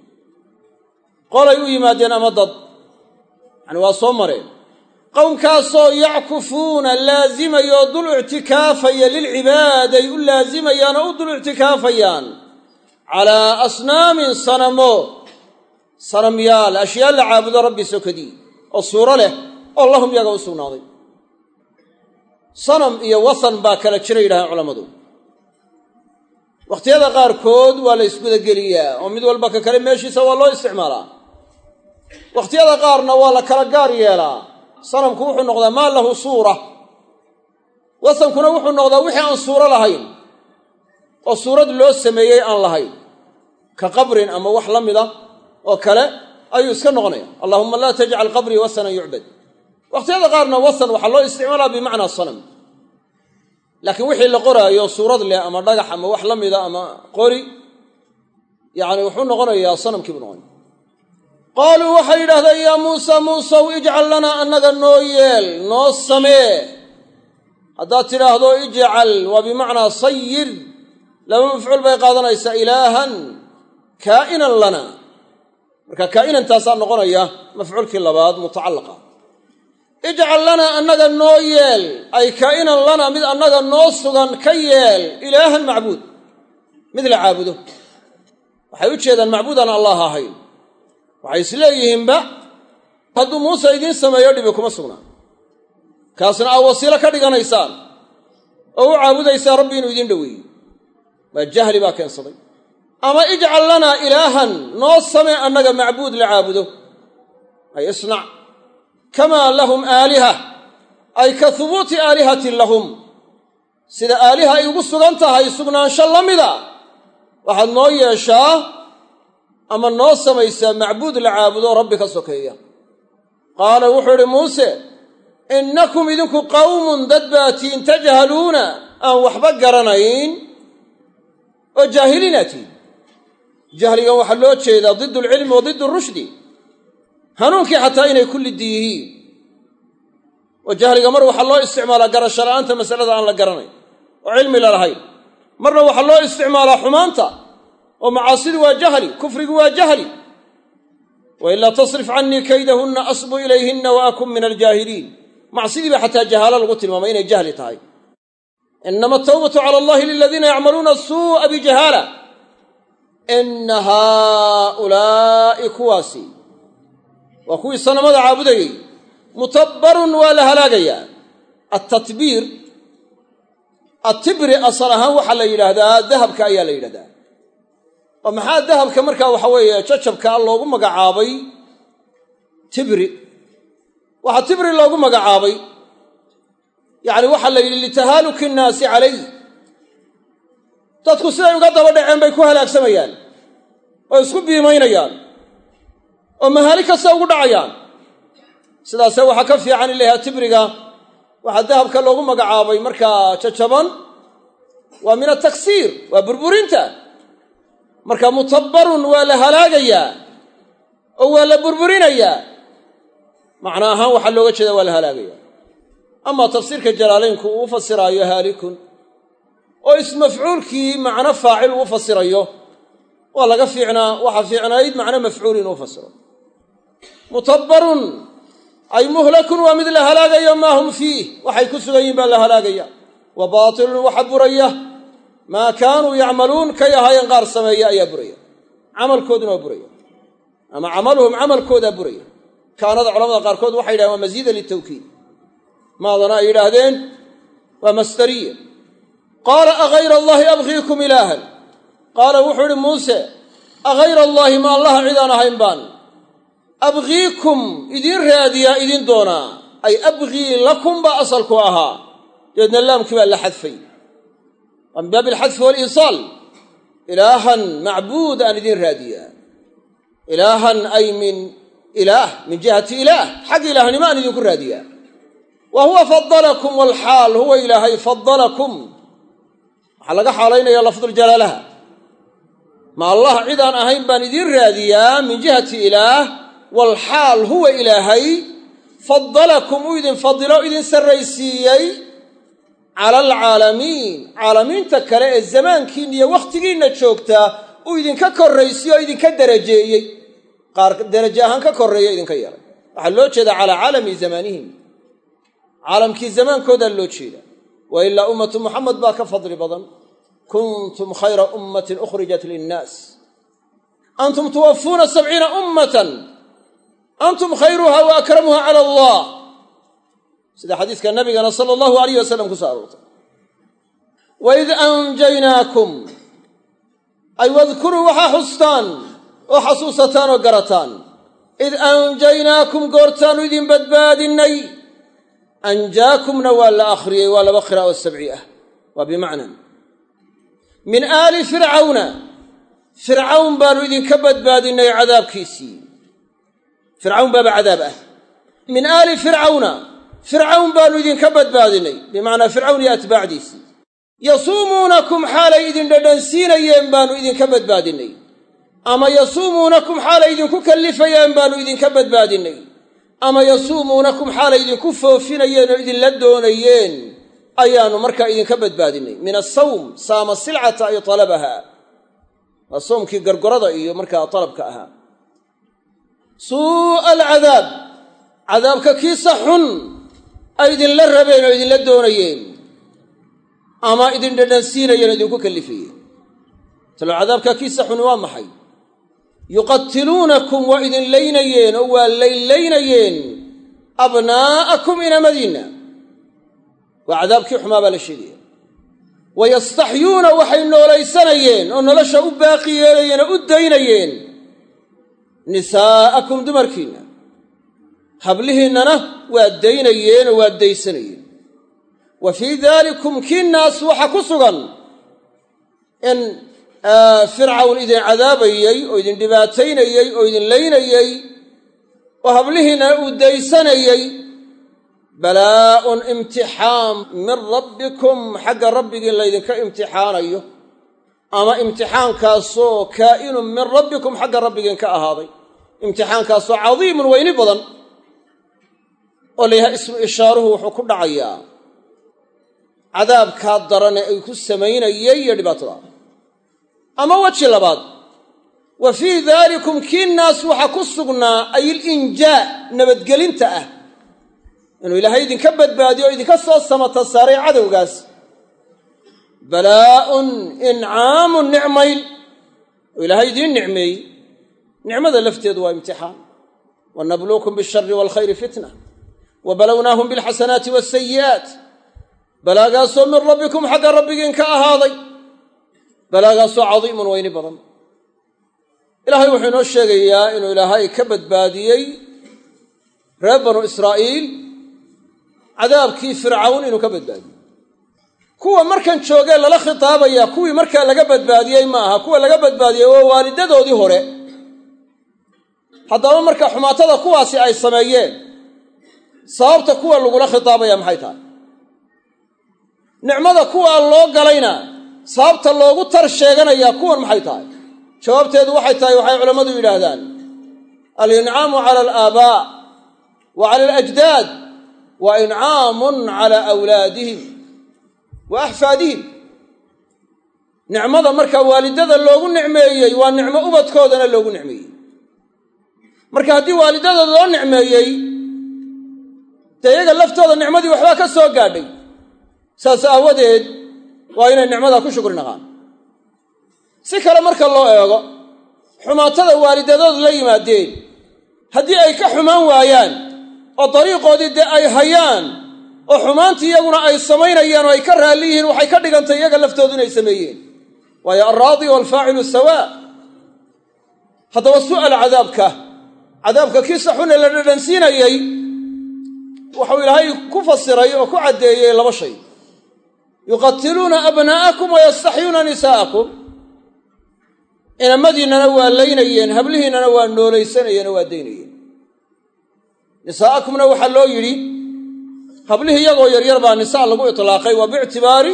Speaker 1: qolay u yimaadeen ama dad yacani waa soo mareen qowmkaasoo yackufuuna laazimaya oo dul ictikaafaya lilcibaaday u laazimayaan oo u dul ictikaafayaan calaa asnaamin sanamo sanamyaal ashyaa la caabudo rabbi sokadii oo suuro leh oo lahum yaga u sugnaaday sanam iyo wasan baa kala jira yidhahaan culammadu wakhtiyada qaarkood waa la isgudageliyaa oo mid walba ka kale meeshiisa waa loo isticmaalaa wakhtiyada qaarna waa la kala gaar yeelaa sanamku wuxuu noqdaa maa lahu suura wasankuna wuxuu noqdaa wixii aan suuro lahayn oo suurad loo sameeyey aan lahayn ka qabrin ama wax la mida oo kale ayuu iska noqonaya allahuma laa tajcal qabrii wasanan yucbad wakhtiyada qaarna wasan waxaa loo isticmaalaa bimacnaa sanam laakiin wixii la qoraayo suurad leh ama dhagax ama wax la mida ama qori yacni wuxuu noqonayaa sanamkii buu noqonaya qaaluu waxay yidhahdeen yaa muusa muusow ijcal lanaa annaga noo yeel noo samee haddaad tidhaahdo ijcal waa bimacnaa sayir laba mafcuul bay qaadanaysaa ilaahan kaa'inan lana marka kaa'inantaasaa noqonaya mafcuulkii labaad mutacallaqa ijcal lanaa annaga noo yeel ay kaa'inan lana mid annaga noo sugan ka yeel ilaahan macbuud mid la caabudo waxay u jeedaan macbuud aan allah ahayn waxay isleeyihiinba hadduu muuse idiin sameeyo dhibi kuma sugnaa kaasna aa wasiilo ka dhiganaysaan oo u caabudaysaan rabbi inuu idiin dhoweeyo waa jahli baa keensaday ama ijcal lanaa ilaahan noo samee annaga macbuud la caabudo ay isnac kamaa lahum aaliha ay ka hubuuti aalihatin lahum sida aaliha ay ugu sugan tahay sugnaansho la mida waxaad noo yeeshaa ama noo samaysaa macbuud la caabudo rabbi ka sokeeya qaala wuxuu idhi muuse innakum idinku qawmun dad baatiin tajhaluuna aan waxba garanayn oo jaahiliinaatiin jahligan waxaa loo jeedaa didd alcilmi wa didd arushdi hanuunkii xataa inay ku liddi yihiin oo jahliga mar waxaa loo isticmaalaa garasho la'aanta masalada aan la garanayn oo cilmi la lahayn marna waxaa loo isticmaalaa xumaanta oo macaasidu waa jahli kufrigu waa jahli wailaa tasrif cannii kaydahunna asbu ilayhinna wa akun min aljaahiliin macsidiiba xataa jahaalo lagu tilmaamay inay jahli tahay inama atawbatu cala allahi liladiina yacmaluuna asuu'a bijahaala ina haaulaa'i kuwaasi waa kuwii sanamada caabudayey mutabbarun waa la halaagayaa attatbiir atibri asal ahaan waxaa la yidhaahdaa dahabka ayaa la yidhahdaa oo maxaa dahabka markaa waxa weeye jajabkaa loogu magacaabay tibri waxaa tibri loogu magacaabay yacni waxaa la yidhi litahaaluki innaasi calayh dadku siday uga daba dhaceen bay ku halaagsamayaan oo isku biimaynayaan oo mahaali kasta ugu dhacayaan sidaasee waxaa ka fiican in layahaa tibriga waxaa dahabka loogu magacaabay markaa jajaban waa min ataksiir waa burburinta marka mutabbarun waa la halaagayaa oo waa la burburinayaa macna ahaan waxaa looga jeeda waa la halaagayaa amaa tafsiirka jalaalaynku uu u fasiraayo haalikun oo ismafcuulkii macno faacil uu fasirayo waa laga fiicnaa waxaa fiicnayd macno mafcuul inuu fasiro mutabbarun ay muhlakun waa mid la halaagayo maa hum fiih waxay ku sugan yihin baa la halaagaya wa baatilun waxa buraya maa kaanuu yacmaluun kay ahaayeen qaar sameeya ayaa buraya camalkooduna waa buraya ama camaluhum camalkoodaa buraya kaanada culamada qaarkood waxay yidhahdeen waa masiida litawkiid maadana ay yidhaahdeen waa masdariya qaala agayra allaahi abgiikum ilaahan qaala wuxuu idhi muuse agayra allaahi ma allaha cidaan ahayn baan abgiikum idiin raadiyaa idin doonaa ay abgii lakum baa asalku ahaa deedna laamkii baa la xadfay waa min baabi alxadfi waaliisaal ilaahan macbuud aan idiin raadiyaa ilaahan ay min ilaah min jihati ilaah xag ilaahnimo aan idinku raadiyaa wa huwa fadalakum walxaal huwa ilaahay fadalakum waxaa laga xaalaynaya lafduljalaalaha ma allah cidaan ahayn baan idiin raadiyaa min jihati ilaah walxaal huwa ilaahay fadalakum uu idin fadilo idin sarraysiiyey cala alcaalamiin caalamiinta kale ee zamaankiinna iyo wakhtigiinna joogtaa uu idinka korraysiye oo idinka darajeeyey qaar daraje ahaan ka korreeya idinka yeelay waxaa loo jeedaa calaa caalami zamaanihim caalamkii zamaankoodaa loo jeeda wa ilaa ummatu muxamed baa ka fadli badan kuntum khayra ummatin ukhrijat linnaas antum tuwafuuna sabciina ummatan antum khayruha wa akramuha cala allah sida xadiiska nabigana sala allahu alayh wasalam ku soo aroortay waid anjaynaakum ay wadkuruu waxaa xustaan oo xasuusataan oo garataan id anjaynaakum goortaannu idin badbaadinnay anjaakumna waa la akhriyey waa laba qiraa'o sabci ah waa bimacnan min aali fircawna fircawn baannu idinka badbaadinnay cadaabkiisii fircawn baaba cadaab ah min aali fircawna fircawn baannu idinka badbaadinnay bimacnaa fircawn iyo atbaacdiisii yasuumuunakum xaalay idin dhadhansiinayeen baannu idinka badbaadinnay ama yasuumuunakum xaalay idinku kallifayeen baannu idinka badbaadinnay ama yasuumuunakum xaalay idinku foofinayeen oo idinla doonayeen ayaannu markaa idinka badbaadinnay min asawm saama silcata ay talabaha waa soomkii gargorada iyo markaa talabka ahaa suu'a alcadaab cadaabka kiisa xun ay idinla rabeen oo idinla doonayeen ama idin dhadhansiinayeen oo idinku kallifayeen talo cadaabka kiisa xun waa maxay yuqatiluunakum waa idin laynayeen oo waa laylaynayeen abnaa'akum inamadiinna waa cadaabkii xumaa baa la sheegaya wayastaxyuuna waxay noolaysanayeen oo nolosha u baaqi yeelayeen oo u daynayeen nisaa'akum dumarkiinna hablihiinnana waa daynayeen oo waa daysanayeen wa fii daalikum kiinnaas waxa ku sugan in fircawn idin cadaabayey oo idin dhibaataynayey oo idin laynayey oo hablihiinnana uu daysanayey balaa'un imtixaan min rabbikum xagga rabbigiin laydinka imtixaanayo ama imtixaankaasoo kaa'inun min rabbikum xagga rabbigiin ka ahaaday imtixaankaasoo cadiimun weyni badan oo layahay ismu ishaaruhu wuxuu ku dhacayaa cadaabkaa darane ay ku samaynayeen iyo dhibaatada ama weji labaad wa fii daalikum kiinnaas waxaa ku sugnaa ay ilinjaa nabadgelinta ah inuu ilaahay idinka badbaadiyo o idinka soo samata saaray cadowgaas balaa'un incaamun nicmayn oo ilaahay idiin nicmeeyey nicmada lafteedu waa imtixaan wanabluukum bishari waalkhayri fitna wa balownaahum bilxasanaati waasayi'aat balaagaasoo min rabbikum xagga rabbigiin ka ahaaday balaagaasoo cadiimun weyni badan ilaahay wuxuu inoo sheegayaa inuu ilaahay ka badbaadiyey reer banu israa'iil cadaabkii fircawn inuu ka badbaadiyey kuwa markan joogee lala khitaabayaa kuwii markaa laga badbaadiyey ma aha kuwa laga badbaadiyey waa waalidadoodii hore haddaba marka xumaatada kuwaasi ay sameeyeen sababta kuwa lagula khitaabaya maxay tahay nicmada kuwaa loo galayna sababta loogu tar sheeganayaa kuwan maxay tahay jawaabteedu waxay tahay waxay culammadu yidhaahdaan alincaamu cala alaabaa wa cala alajdaad wa incaamun cala awlaadihim wa axfaadihim nicmada markaa waalidada loogu nicmeeyey waa nicmo ubadkoodana loogu nicmeeyey marka haddii waalidadooda loo nicmeeyey dee iyaga laftooda nicmadii waxbaa ka soo gaadhay saas aawadeed waa inay nicmadaa ku shukri naqaan si kale marka loo eego xumaatada waalidadoodu la yimaadeen haddii ay ka xumaan waayaan oo dariiqoodii dee ay hayaan oo xumaantii iyaguna ay samaynayaan oo ay ka raalli yihiin waxay ka dhigantay iyaga laftoodu inay sameeyeen waayo alraadi waalfaacilu sawaa haddaba su'al cadaabka cadaabka kiisa xun ee la dhadhansiinayey wuxuu ilaahay ku fasiray oo ku caddeeyey laba shay yuqatiluuna abnaa'akum wayastaxyuuna nisaa'akum inamadiinnana waa laynayeen hablihiinnana waa noolaysanayeen oo waa daynayeen nisaa'akumna waxaa loo yidhi hablihii iyagoo yaryar baa nisaa lagu itlaaqay waa biictibaari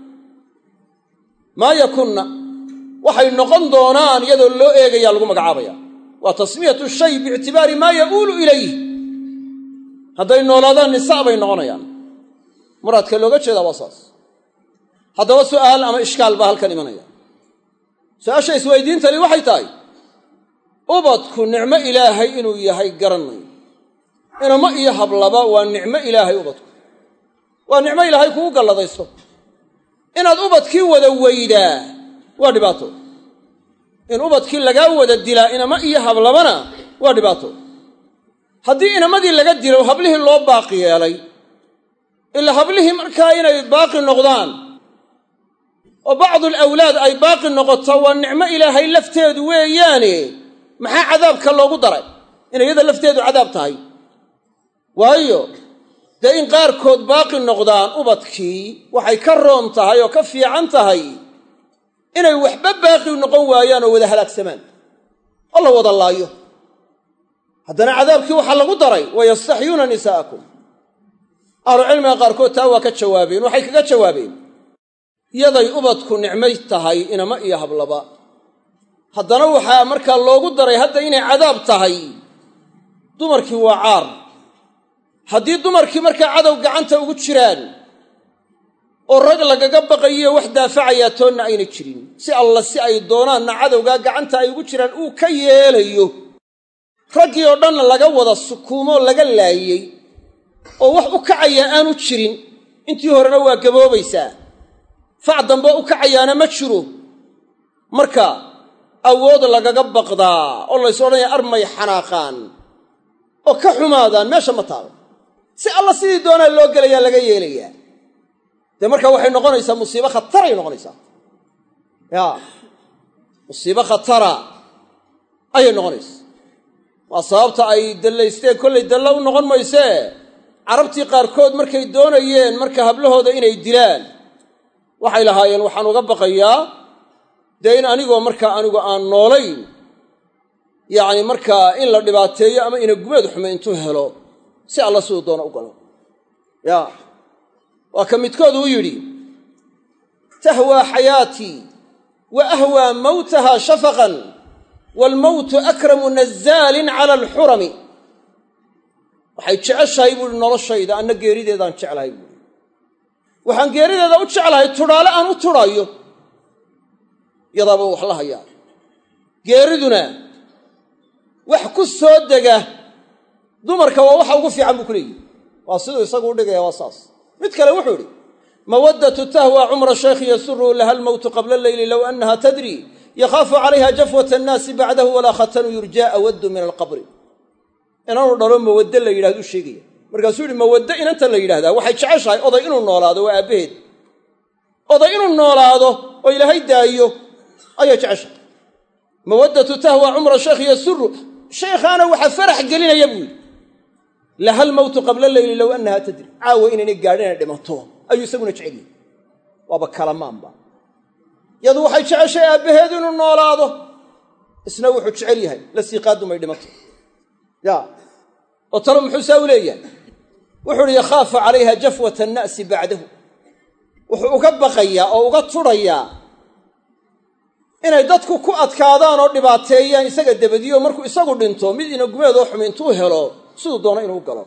Speaker 1: maa yakunna waxay noqon doonaan iyadoo loo eegayaa lagu magacaabaya waa tasmiyatu shay biictibaari maa ya'uulu ilayh hadday noolaadaan nisaa bay noqonayaan muraadka looga jeedaa waa saas haddaba su'aal ama ishkaal baa halkan imanaya su-aasha isweydiintani waxay tahay ubadku nicmo ilaahay inuu yahay garanay inama iyo hablaba waa nicmo ilaahay ubadku waa nicmo ilaahay kugu galladaysto inaad ubadkii wada weydaa waa dhibaato in ubadkii lagaa wada dilaa inama iyo hablabana waa dhibaato haddii inamadii laga dilo hablihii loo baaqi yeelay ilaa hablihii markaa inay baaqi noqdaan oo bacdu alawlaad ay baaqi noqoto waa nicmo ilaahay lafteedu weeyaane maxaa cadaabka loogu daray inay iyada lafteedu cadaab tahay waayo dee in qaarkood baaqi noqdaan ubadkii waxay ka roon tahay oo ka fiican tahay inay waxba baaqi noqon waayaan oo wada halaagsamaan oo la wada laayo haddana cadaabkii waxaa lagu daray wayastaxyuuna nisaa'akum ahlucilmiga qaarkood taa waa ka jawaabeen waxay kaga jawaabeen yaday ubadku nicmay tahay inama iyo hablaba haddana waxaa markaa loogu daray hadda inay cadaab tahay dumarkii waa caar haddii dumarkii markaa cadow gacanta ugu jiraan oo rag lagaga baqayo wax daafacayaa toonna ayna jirin si alla si ay doonaanna cadowgaa gacanta ay ugu jiraan uu ka yeelayo raggii oo dhanna laga wada sukuumoo laga laayey oo wax u kacayaa aanu jirin intii horena waa gaboobaysaa fac dambe u kacayaana ma jiro marka awood lagaga baqdaa oo lays odhanaya armay xanaaqaan oo ka xumaadaan meesha ma taalo si alla sidii doonaa loo gelayaa laga yeelayaa dee marka waxay noqonaysaa musiibo khataray noqonaysaa yaa musiibo khatara ayay noqonaysaa waa sababta ay dallaysteen kollay dalla u noqon maysee carabtii qaarkood markay doonayeen marka hablahooda inay dilaan waxay lahaayeen waxaan uga baqayaa dee in anigoo markaa anigu aan noolayn yacni markaa in la dhibaateeyo ama ina gumeed xume intuu helo si alla siduu doona u galo yaa waa ka midkood uu yidhi tahwaa xayaatii wa ahwaa mawtaha shafaqan waalmawtu akramu nazaalin cala alxurami waxay jeceshahay buuhi noloshayda anna geerideedaan jeclahay buui waxaan geerideeda u jeclahay tudhaale aan u tudhayo yadaaba wax la hayaa geeriduna wax ku soo dega dumarka waa waxa ugu fiican buu ku leeyihi waa siduu isagu u dhigaya waa saas mid kale wuxuu idhi mawaddatu tahwa cumra shaykhi yasuru laha almowtu qabla alleyli low annaha tadri yakhaafu calayha jafwata annaasi bacdahu walaa khatanu yurjaa awaddu min alqabri inaanu dhalo mawadde la yidhahduu sheegaya markaasuu yidhi mawadde inanta la yidhahdaa waxay jeceshahay oday inuu noolaado waa aabbaheed oday inuu noolaado oo ilaahay daayo ayay jeceshahay mawaddatu tahwa cumra shaykhi yasuru shaykhaana waxa farax gelinaya buu yidhi laha almowtu qabla leyli low annaha tadri caawa inaynay gaadhin inay dhimato ayuu isaguna jecel yahay waaba kalamaanba yadu waxay jeceshay aabbaheed inuu noolaado isna wuxuu jecel yahay la sii qaadumay dhimato yaa oo talo muxuu saa u leeyahay wuxuu uhi yakhaafu calayha jafwata anna'si bacdahu wuxuu uga baqayaa oo uga tudhayaa inay dadku ku adkaadaan oo dhibaateeyaan isaga dabadiyo markuu isagu dhinto mid ina gumeedoo xumi intuu helo siduu doono inuu galo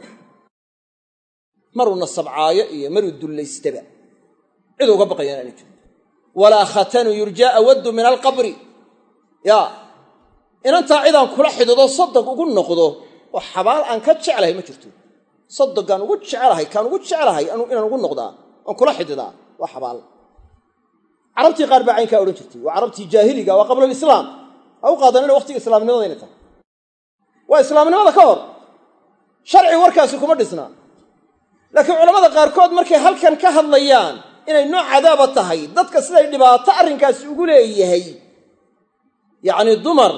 Speaker 1: maruu nasabcaayo iyo maruu dullaystaba ciduu uga baqayaan aana jiro walaa khatanu yurjaa awaddu min alqabri yaa inantaa cidaan kula xidido sadog ugu noqdo oo xabaal aan ka jeclahay ma jirto sadoggaan ugu jecelahay kaan ugu jeclahay inaan ugu noqdaa aan kula xididaa waa xabaal carabtii qaar baa caynkaa odhan jirtay waa carabtii jaahiliga waa qabla alislaam ha u qaadanina waqtiga islaamnimada inay tahay waa islaamnimada ka hor sharci warkaasi kuma dhisnaa laakiin culammada qaarkood markay halkan ka hadlayaan inay nooc cadaaba tahay dadka siday dhibaato arrinkaasi ugu leeyahay yacnii dumar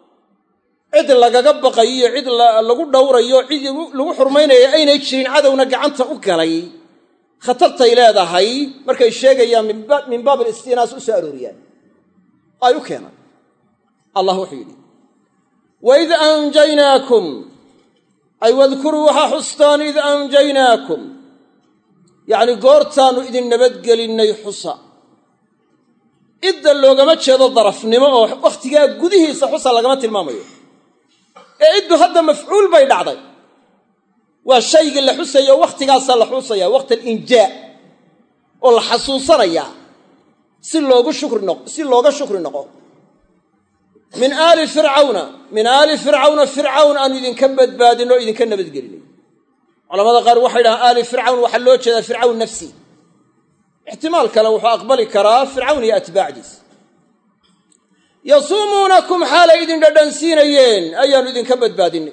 Speaker 1: cid lagaga baqayo cid lagu dhowrayo cid lagu xurmaynayo aynay jirin cadowna gacanta u galay khatartay leedahay markay sheegayaan min baab alistinaas u soo arooriyaan ay u keenaan allah wuxuu yidhi waid anjaynaakum ay wadkuruu waxaa xustaan id anjaynaakum yacni goortaannu idin nabadgelinnay xusa idda loogama jeedo darafnimo oo wakhtigaa gudihiisa xusa lagama tilmaamayo ee iddu hadda mafcuul bay dhacday waa shaygii la xusayo wakhtigaasaa la xusaya waqti alinjaa oo la xasuusanayaa si loogu shukri noqo si looga shukri noqo min aali fircawna min aali fircawna fircawn aanu idinka badbaadinno o idinka nabadgelinay culamada qaar waxay dhahaan aali fircawn waxaa loo jeedaa fircawn nafsi ixtimaal kale wuxuu aqbali karaa fircawn iyo atbaacdiis yasuumuunakum xaalay idin dhadhansiinayeen ayaannu idinka badbaadinay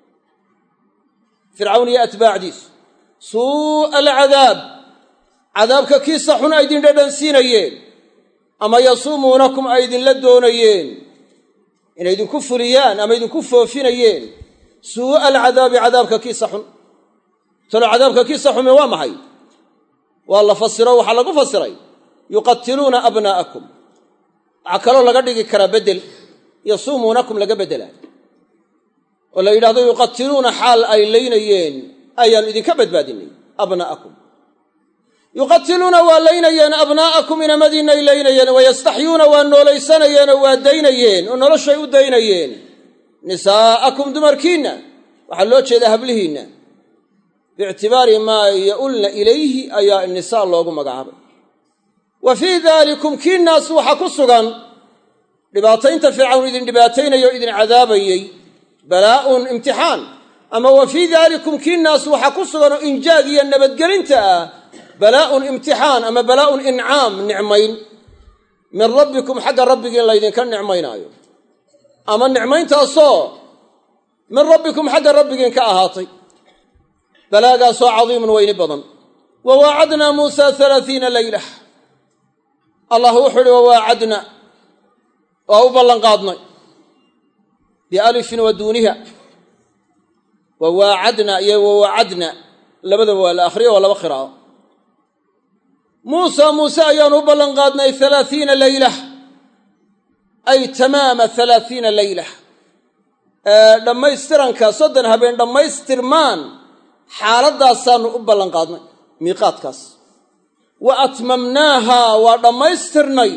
Speaker 1: fircawn iyo atbaacdiis suu'a alcadaab cadaabka kiisa xun ay idin dhadhansiinayeen ama yasuumuunakum ay idinla doonayeen inay idinku fuliyaan ama idinku foofinayeen suu'a alcadaabi cadaabka kiisa xun talo cadaabka kiisa xume waa maxay waa la fasiro waxaa lagu fasiray yuqatiluuna abnaa'akum waxaa kaloo laga dhigi karaa beddel yasuumuunakum laga beddelaa oo la yidhahdo yuqatiluuna xaal ay laynayeen ayaannu idinka badbaadinay abnaa'akum yuqatiluuna waa laynayeen abnaa'akum inamadiinay laynayeen wayastaxyuuna waa noolaysanayeen oo waa daynayeen oo noloshay u daynayeen nisaa'akum dumarkiinna waxaa loo jeedaa hablihiinna biictibaari maa ya'ulna ilayhi ayaa nisaa loogu magacaabay wa fii daalikum kiinnaas waxaa ku sugan dhibaataynta fircawn idin dhibaataynayo o idin cadaabayey balaa'un imtixaan ama wa fii daalikum kiinnaas waxaa ku sugan oo injaag iyo nabadgelinta ah balaa'un imtixaan ama balaa'un incaam nicmayn min rabbikum xagga rabbigiin laydinka nicmaynaayo ama nicmayntaasoo min rabbikum xagga rabbigiin ka ahaatay balaagaasoo cadiimun weyni badan wa waacadnaa muusaa alaaiina laylah allah wuxuu uhi wawaacadna waa u ballanqaadnay bialifin wa duuniha wawaacadna iyo wawaacadna labadaba waa la akhriyo waa laba qiraa'o muusa muuse ayaanu u ballanqaadnay alaaiina laylah ay tamaama alaaiina laylah dhammaystiranka soddon habeen dhammaystirmaan xaaladaasaannu u ballanqaadnay miiqaadkaas wa atmamnaaha waa dhammaystirnay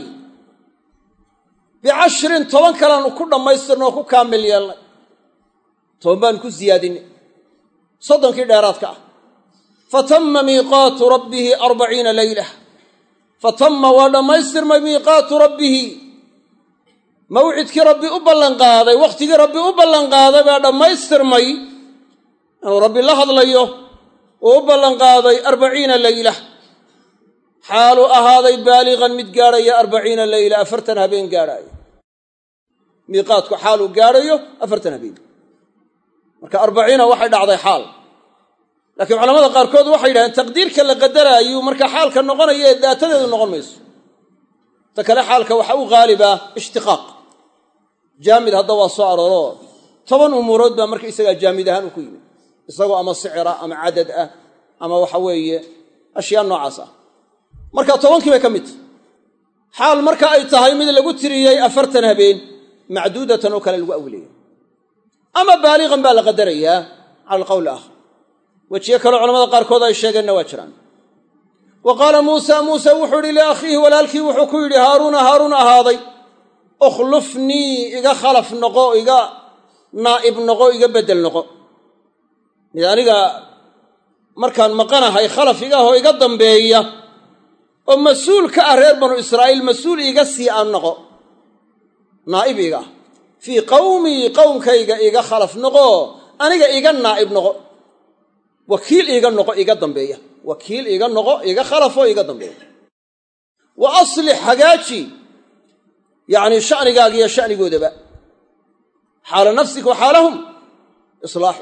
Speaker 1: bicashrin toban kalaannu ku dhammaystirnay oo ku kaamil yeelnay toban baannu ku siyaadinay soddonkii dheeraadka ah fatamma miiqaatu rabbihi arbaciina laylah fatamma waa dhammaystirmay miiqaatu rabbihi mawcidkii rabbi u ballanqaaday wakhtigii rabbi u ballanqaaday baa dhammaystirmay inuu rabbi la hadlayo uu u ballanqaaday arbaciina laylah xaaluu ahaaday baaliqan mid gaadhaya arbaciina layla afartan habeen gaadhaayo miiqaadku xaaluu gaadhayo afartan habeen marka arbaciina waxay dhacday xaal laakiin culamada qaarkood waxay yidhahdeen taqdiirka la qadaraayuu marka xaalka noqonaya ee daatadeedu noqon mayso ta kale xaalka waxa u haalibaa ishtiqaaq jaamid hadda waa soo arooro toban umuurood baa marka isagaa jaamid ahaan u ku yimid isagoo ama sicira ama cadad ah ama waxa weeye ashyaa noocaas ah marka tobankii bay ka mid tahay xaal marka ay tahay mid lagu tiriyey afartan habeen macduudatan oo kale lagu awilaya ama baaliqan baa la qadarayaa cala alqowl aakhar wejiye kaleo culamada qaarkood ay sheegeenna waa jiraan wa qaala muusa muuse wuxuu yidhi liakhiihi walaalkii wuxuu ku yidhi haaruuna haaruun ahaaday ukhlufnii iga khalaf noqo iga naa'ib noqo iga beddel noqo mid aniga markaan maqanahay khalaf igahoo iga dambeeya oo mas-uul ka ah reer banu israa'iil mas-uul iiga sii aan noqo naa'ib iga ah fii qawmii qowmkayga iga khalaf noqo aniga iga naa'ib noqo wakiil iiga noqo iga dambeeya wakiil iiga noqo iga khalafoo iga dambeeya wa aslix hagaaji yacnii sha'nigaaga iyo sha'nigoodaba xaala nafsika wa xaalahum islaaxu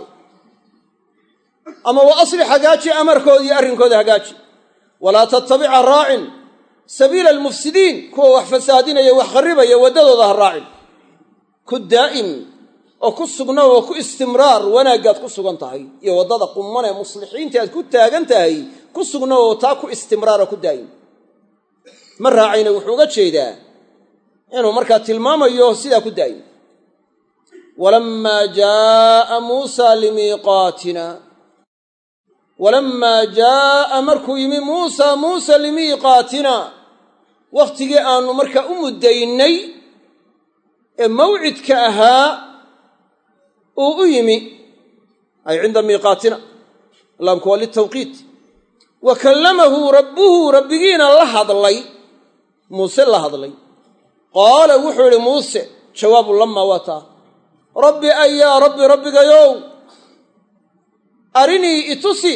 Speaker 1: ama wa aslix hagaaji amarkooda iyo arrinkooda hagaaji walaa tattabica raacin sabiila almufsidiin kuwa wax fasaadinaya wax kharribaya waddadooda ha raacin ku daa'im oo ku sugnow oo ku istimraar wanaaggaad ku sugan tahay iyo waddada qumman ee muslixiinta aad ku taagan tahay ku sugnow oo taa ku istimraar oo ku daa'im ma raacayna wuxuu uga jeedaa inuu markaa tilmaamayo sidaa ku daa'im walammaa jaa'a muusaa limiiqaatina walammaa jaa'a markuu yimi muusaa muusa limiiqaatina wakhtigii aannu markaa u muddaynay ee mawcidka ahaa uu u yimi ay cinda miiqaatina laamku waa litawqiit wa kallamahu rabbuhu rabbigiina la hadlay muuse la hadlay qaala wuxuu yidhi muuse jawaabu lammaa waa taa rabbi ay yaa rabbi rabbigayow arinii itusi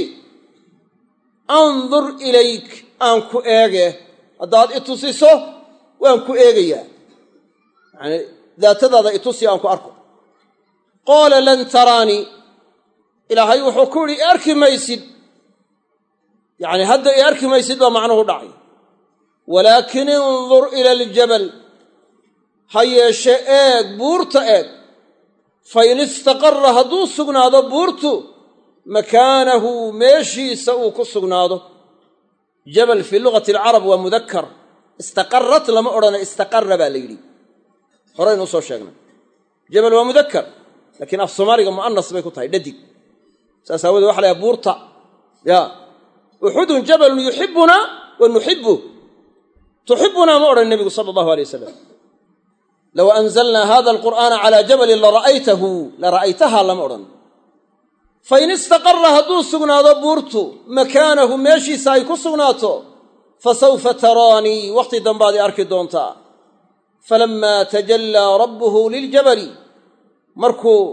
Speaker 1: andur ilayk aan ku eege haddaad itusiso waan ku eegayaa yacanii daatadaada itusi aan ku arko qaala lan taraanii ilaahay wuxuu ku yidhi i arki maysid yacni hadda i arki maysid baa macnuhu dhacay walaakin indur ila aljabal ha yeeshe eeg buurta eeg fa in istaqarra hadduu sugnaado buurtu makaanahu meeshiisa uu ku sugnaado jabal fii lugati alcarab waa mudakar istaqarrat lama odhana istaqarra baa la yidhi horaynu usoo sheegnay jabal waa mudakar laakiin af soomaaliga mu'anas bay ku tahay dhadig saas aawoodee waxa la yahay buurta ya uxudun jabalun yuxibbuna wa nuxibbuh tuxibbuna ma odhan nebigu sala allahu alay wasalam low anzalnaa hada alqur'aana calaa jabalin lara'aytahu lara'aytaha lama odhan fain istaqara hadduu sugnaado buurtu makaanahu meeshiisa ay ku sugnaato fasawfa taraanii wakhti dambaad i arki doontaa falammaa tajallaa rabbuhu liljabali markuu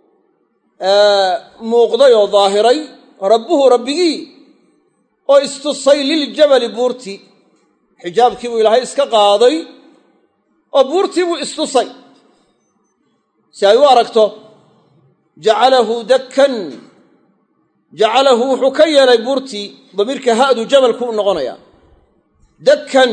Speaker 1: muuqday oo daahiray rabbuhu rabbigii oo istusay liljabali buurtii xijaabkii buu ilaahay iska qaaday oo buurtii buu istusay si ay u aragto jacalahu dakkan jacalahu wuxuu ka yeelay buurtii damiirka ha'du jabalku u noqonayaa dakkan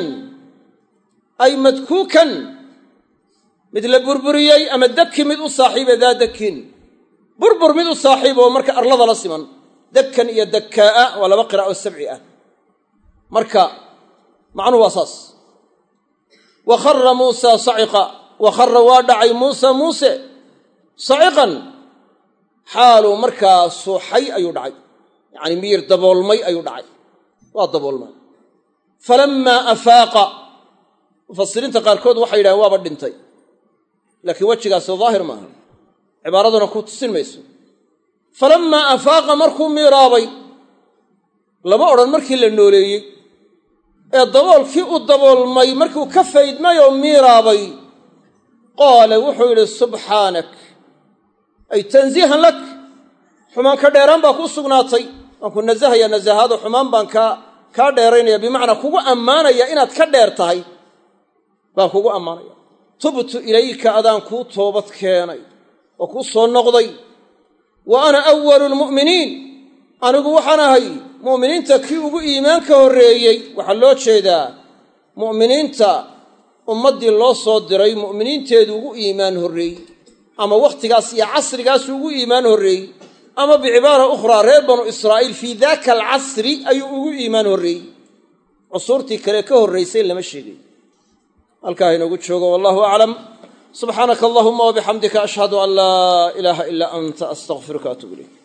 Speaker 1: ay madkuukan mid la burburiyey ama daki mid u saaxiibe daa dakin burbur mid u saaxiib oo marka arlada la siman dakkan iyo dakkaa'a waa laba qiraa'o sabci ah marka macnuhu waa saas wa khara muusaa saciqa wa khara waa dhacay muusa muuse saciqan xaaluu markaa suuxay ayuu dhacay yacanii miyir daboolmay ayuu dhacay waa daboolmay falammaa afaaqa mufasiriinta qaarkood waxay yidhahdeen waaba dhintay laakiin wejigaasi daahir maaha cibaaraduna ku tusin mayso falammaa afaaqa markuu miiraabay lama odhan markii la nooleeyey ee daboolkii u daboolmay markuu ka faydmay oo miiraabay qaala wuxuu yidhi subxaanak ay tansiihan lak xumaan ka dheeraan baa kuu sugnaatay waan ku nasahaya nasahaado xumaan baan kaa kaa dheeraynaya bimacnaa kugu ammaanaya inaad ka dheer tahay baan kugu ammaanaya tubtu ilayka adaan kuu toobad keenay oo kuu soo noqday wa ana awalu lmu'miniin anigu waxaan ahay mu'miniinta kii ugu iimaanka horreeyey waxaa loo jeedaa mu'miniinta ummaddii loo soo diray mu'miniinteedu ugu iimaan horreeyey ama wakhtigaas iyo casrigaas ugu iimaan horreeyey ama bicibaara ukhraa reer banu israa'iil fii daaka alcasri ayuu ugu iimaan horreeyey cusuurtii kale ka horraysay lama sheegay halkaa inoogu joogo wallahu aclam subxaanaka allahuma wabixamdika ashhadu an laa ilaaha ilaa anta astaqfiruka atuub ilayk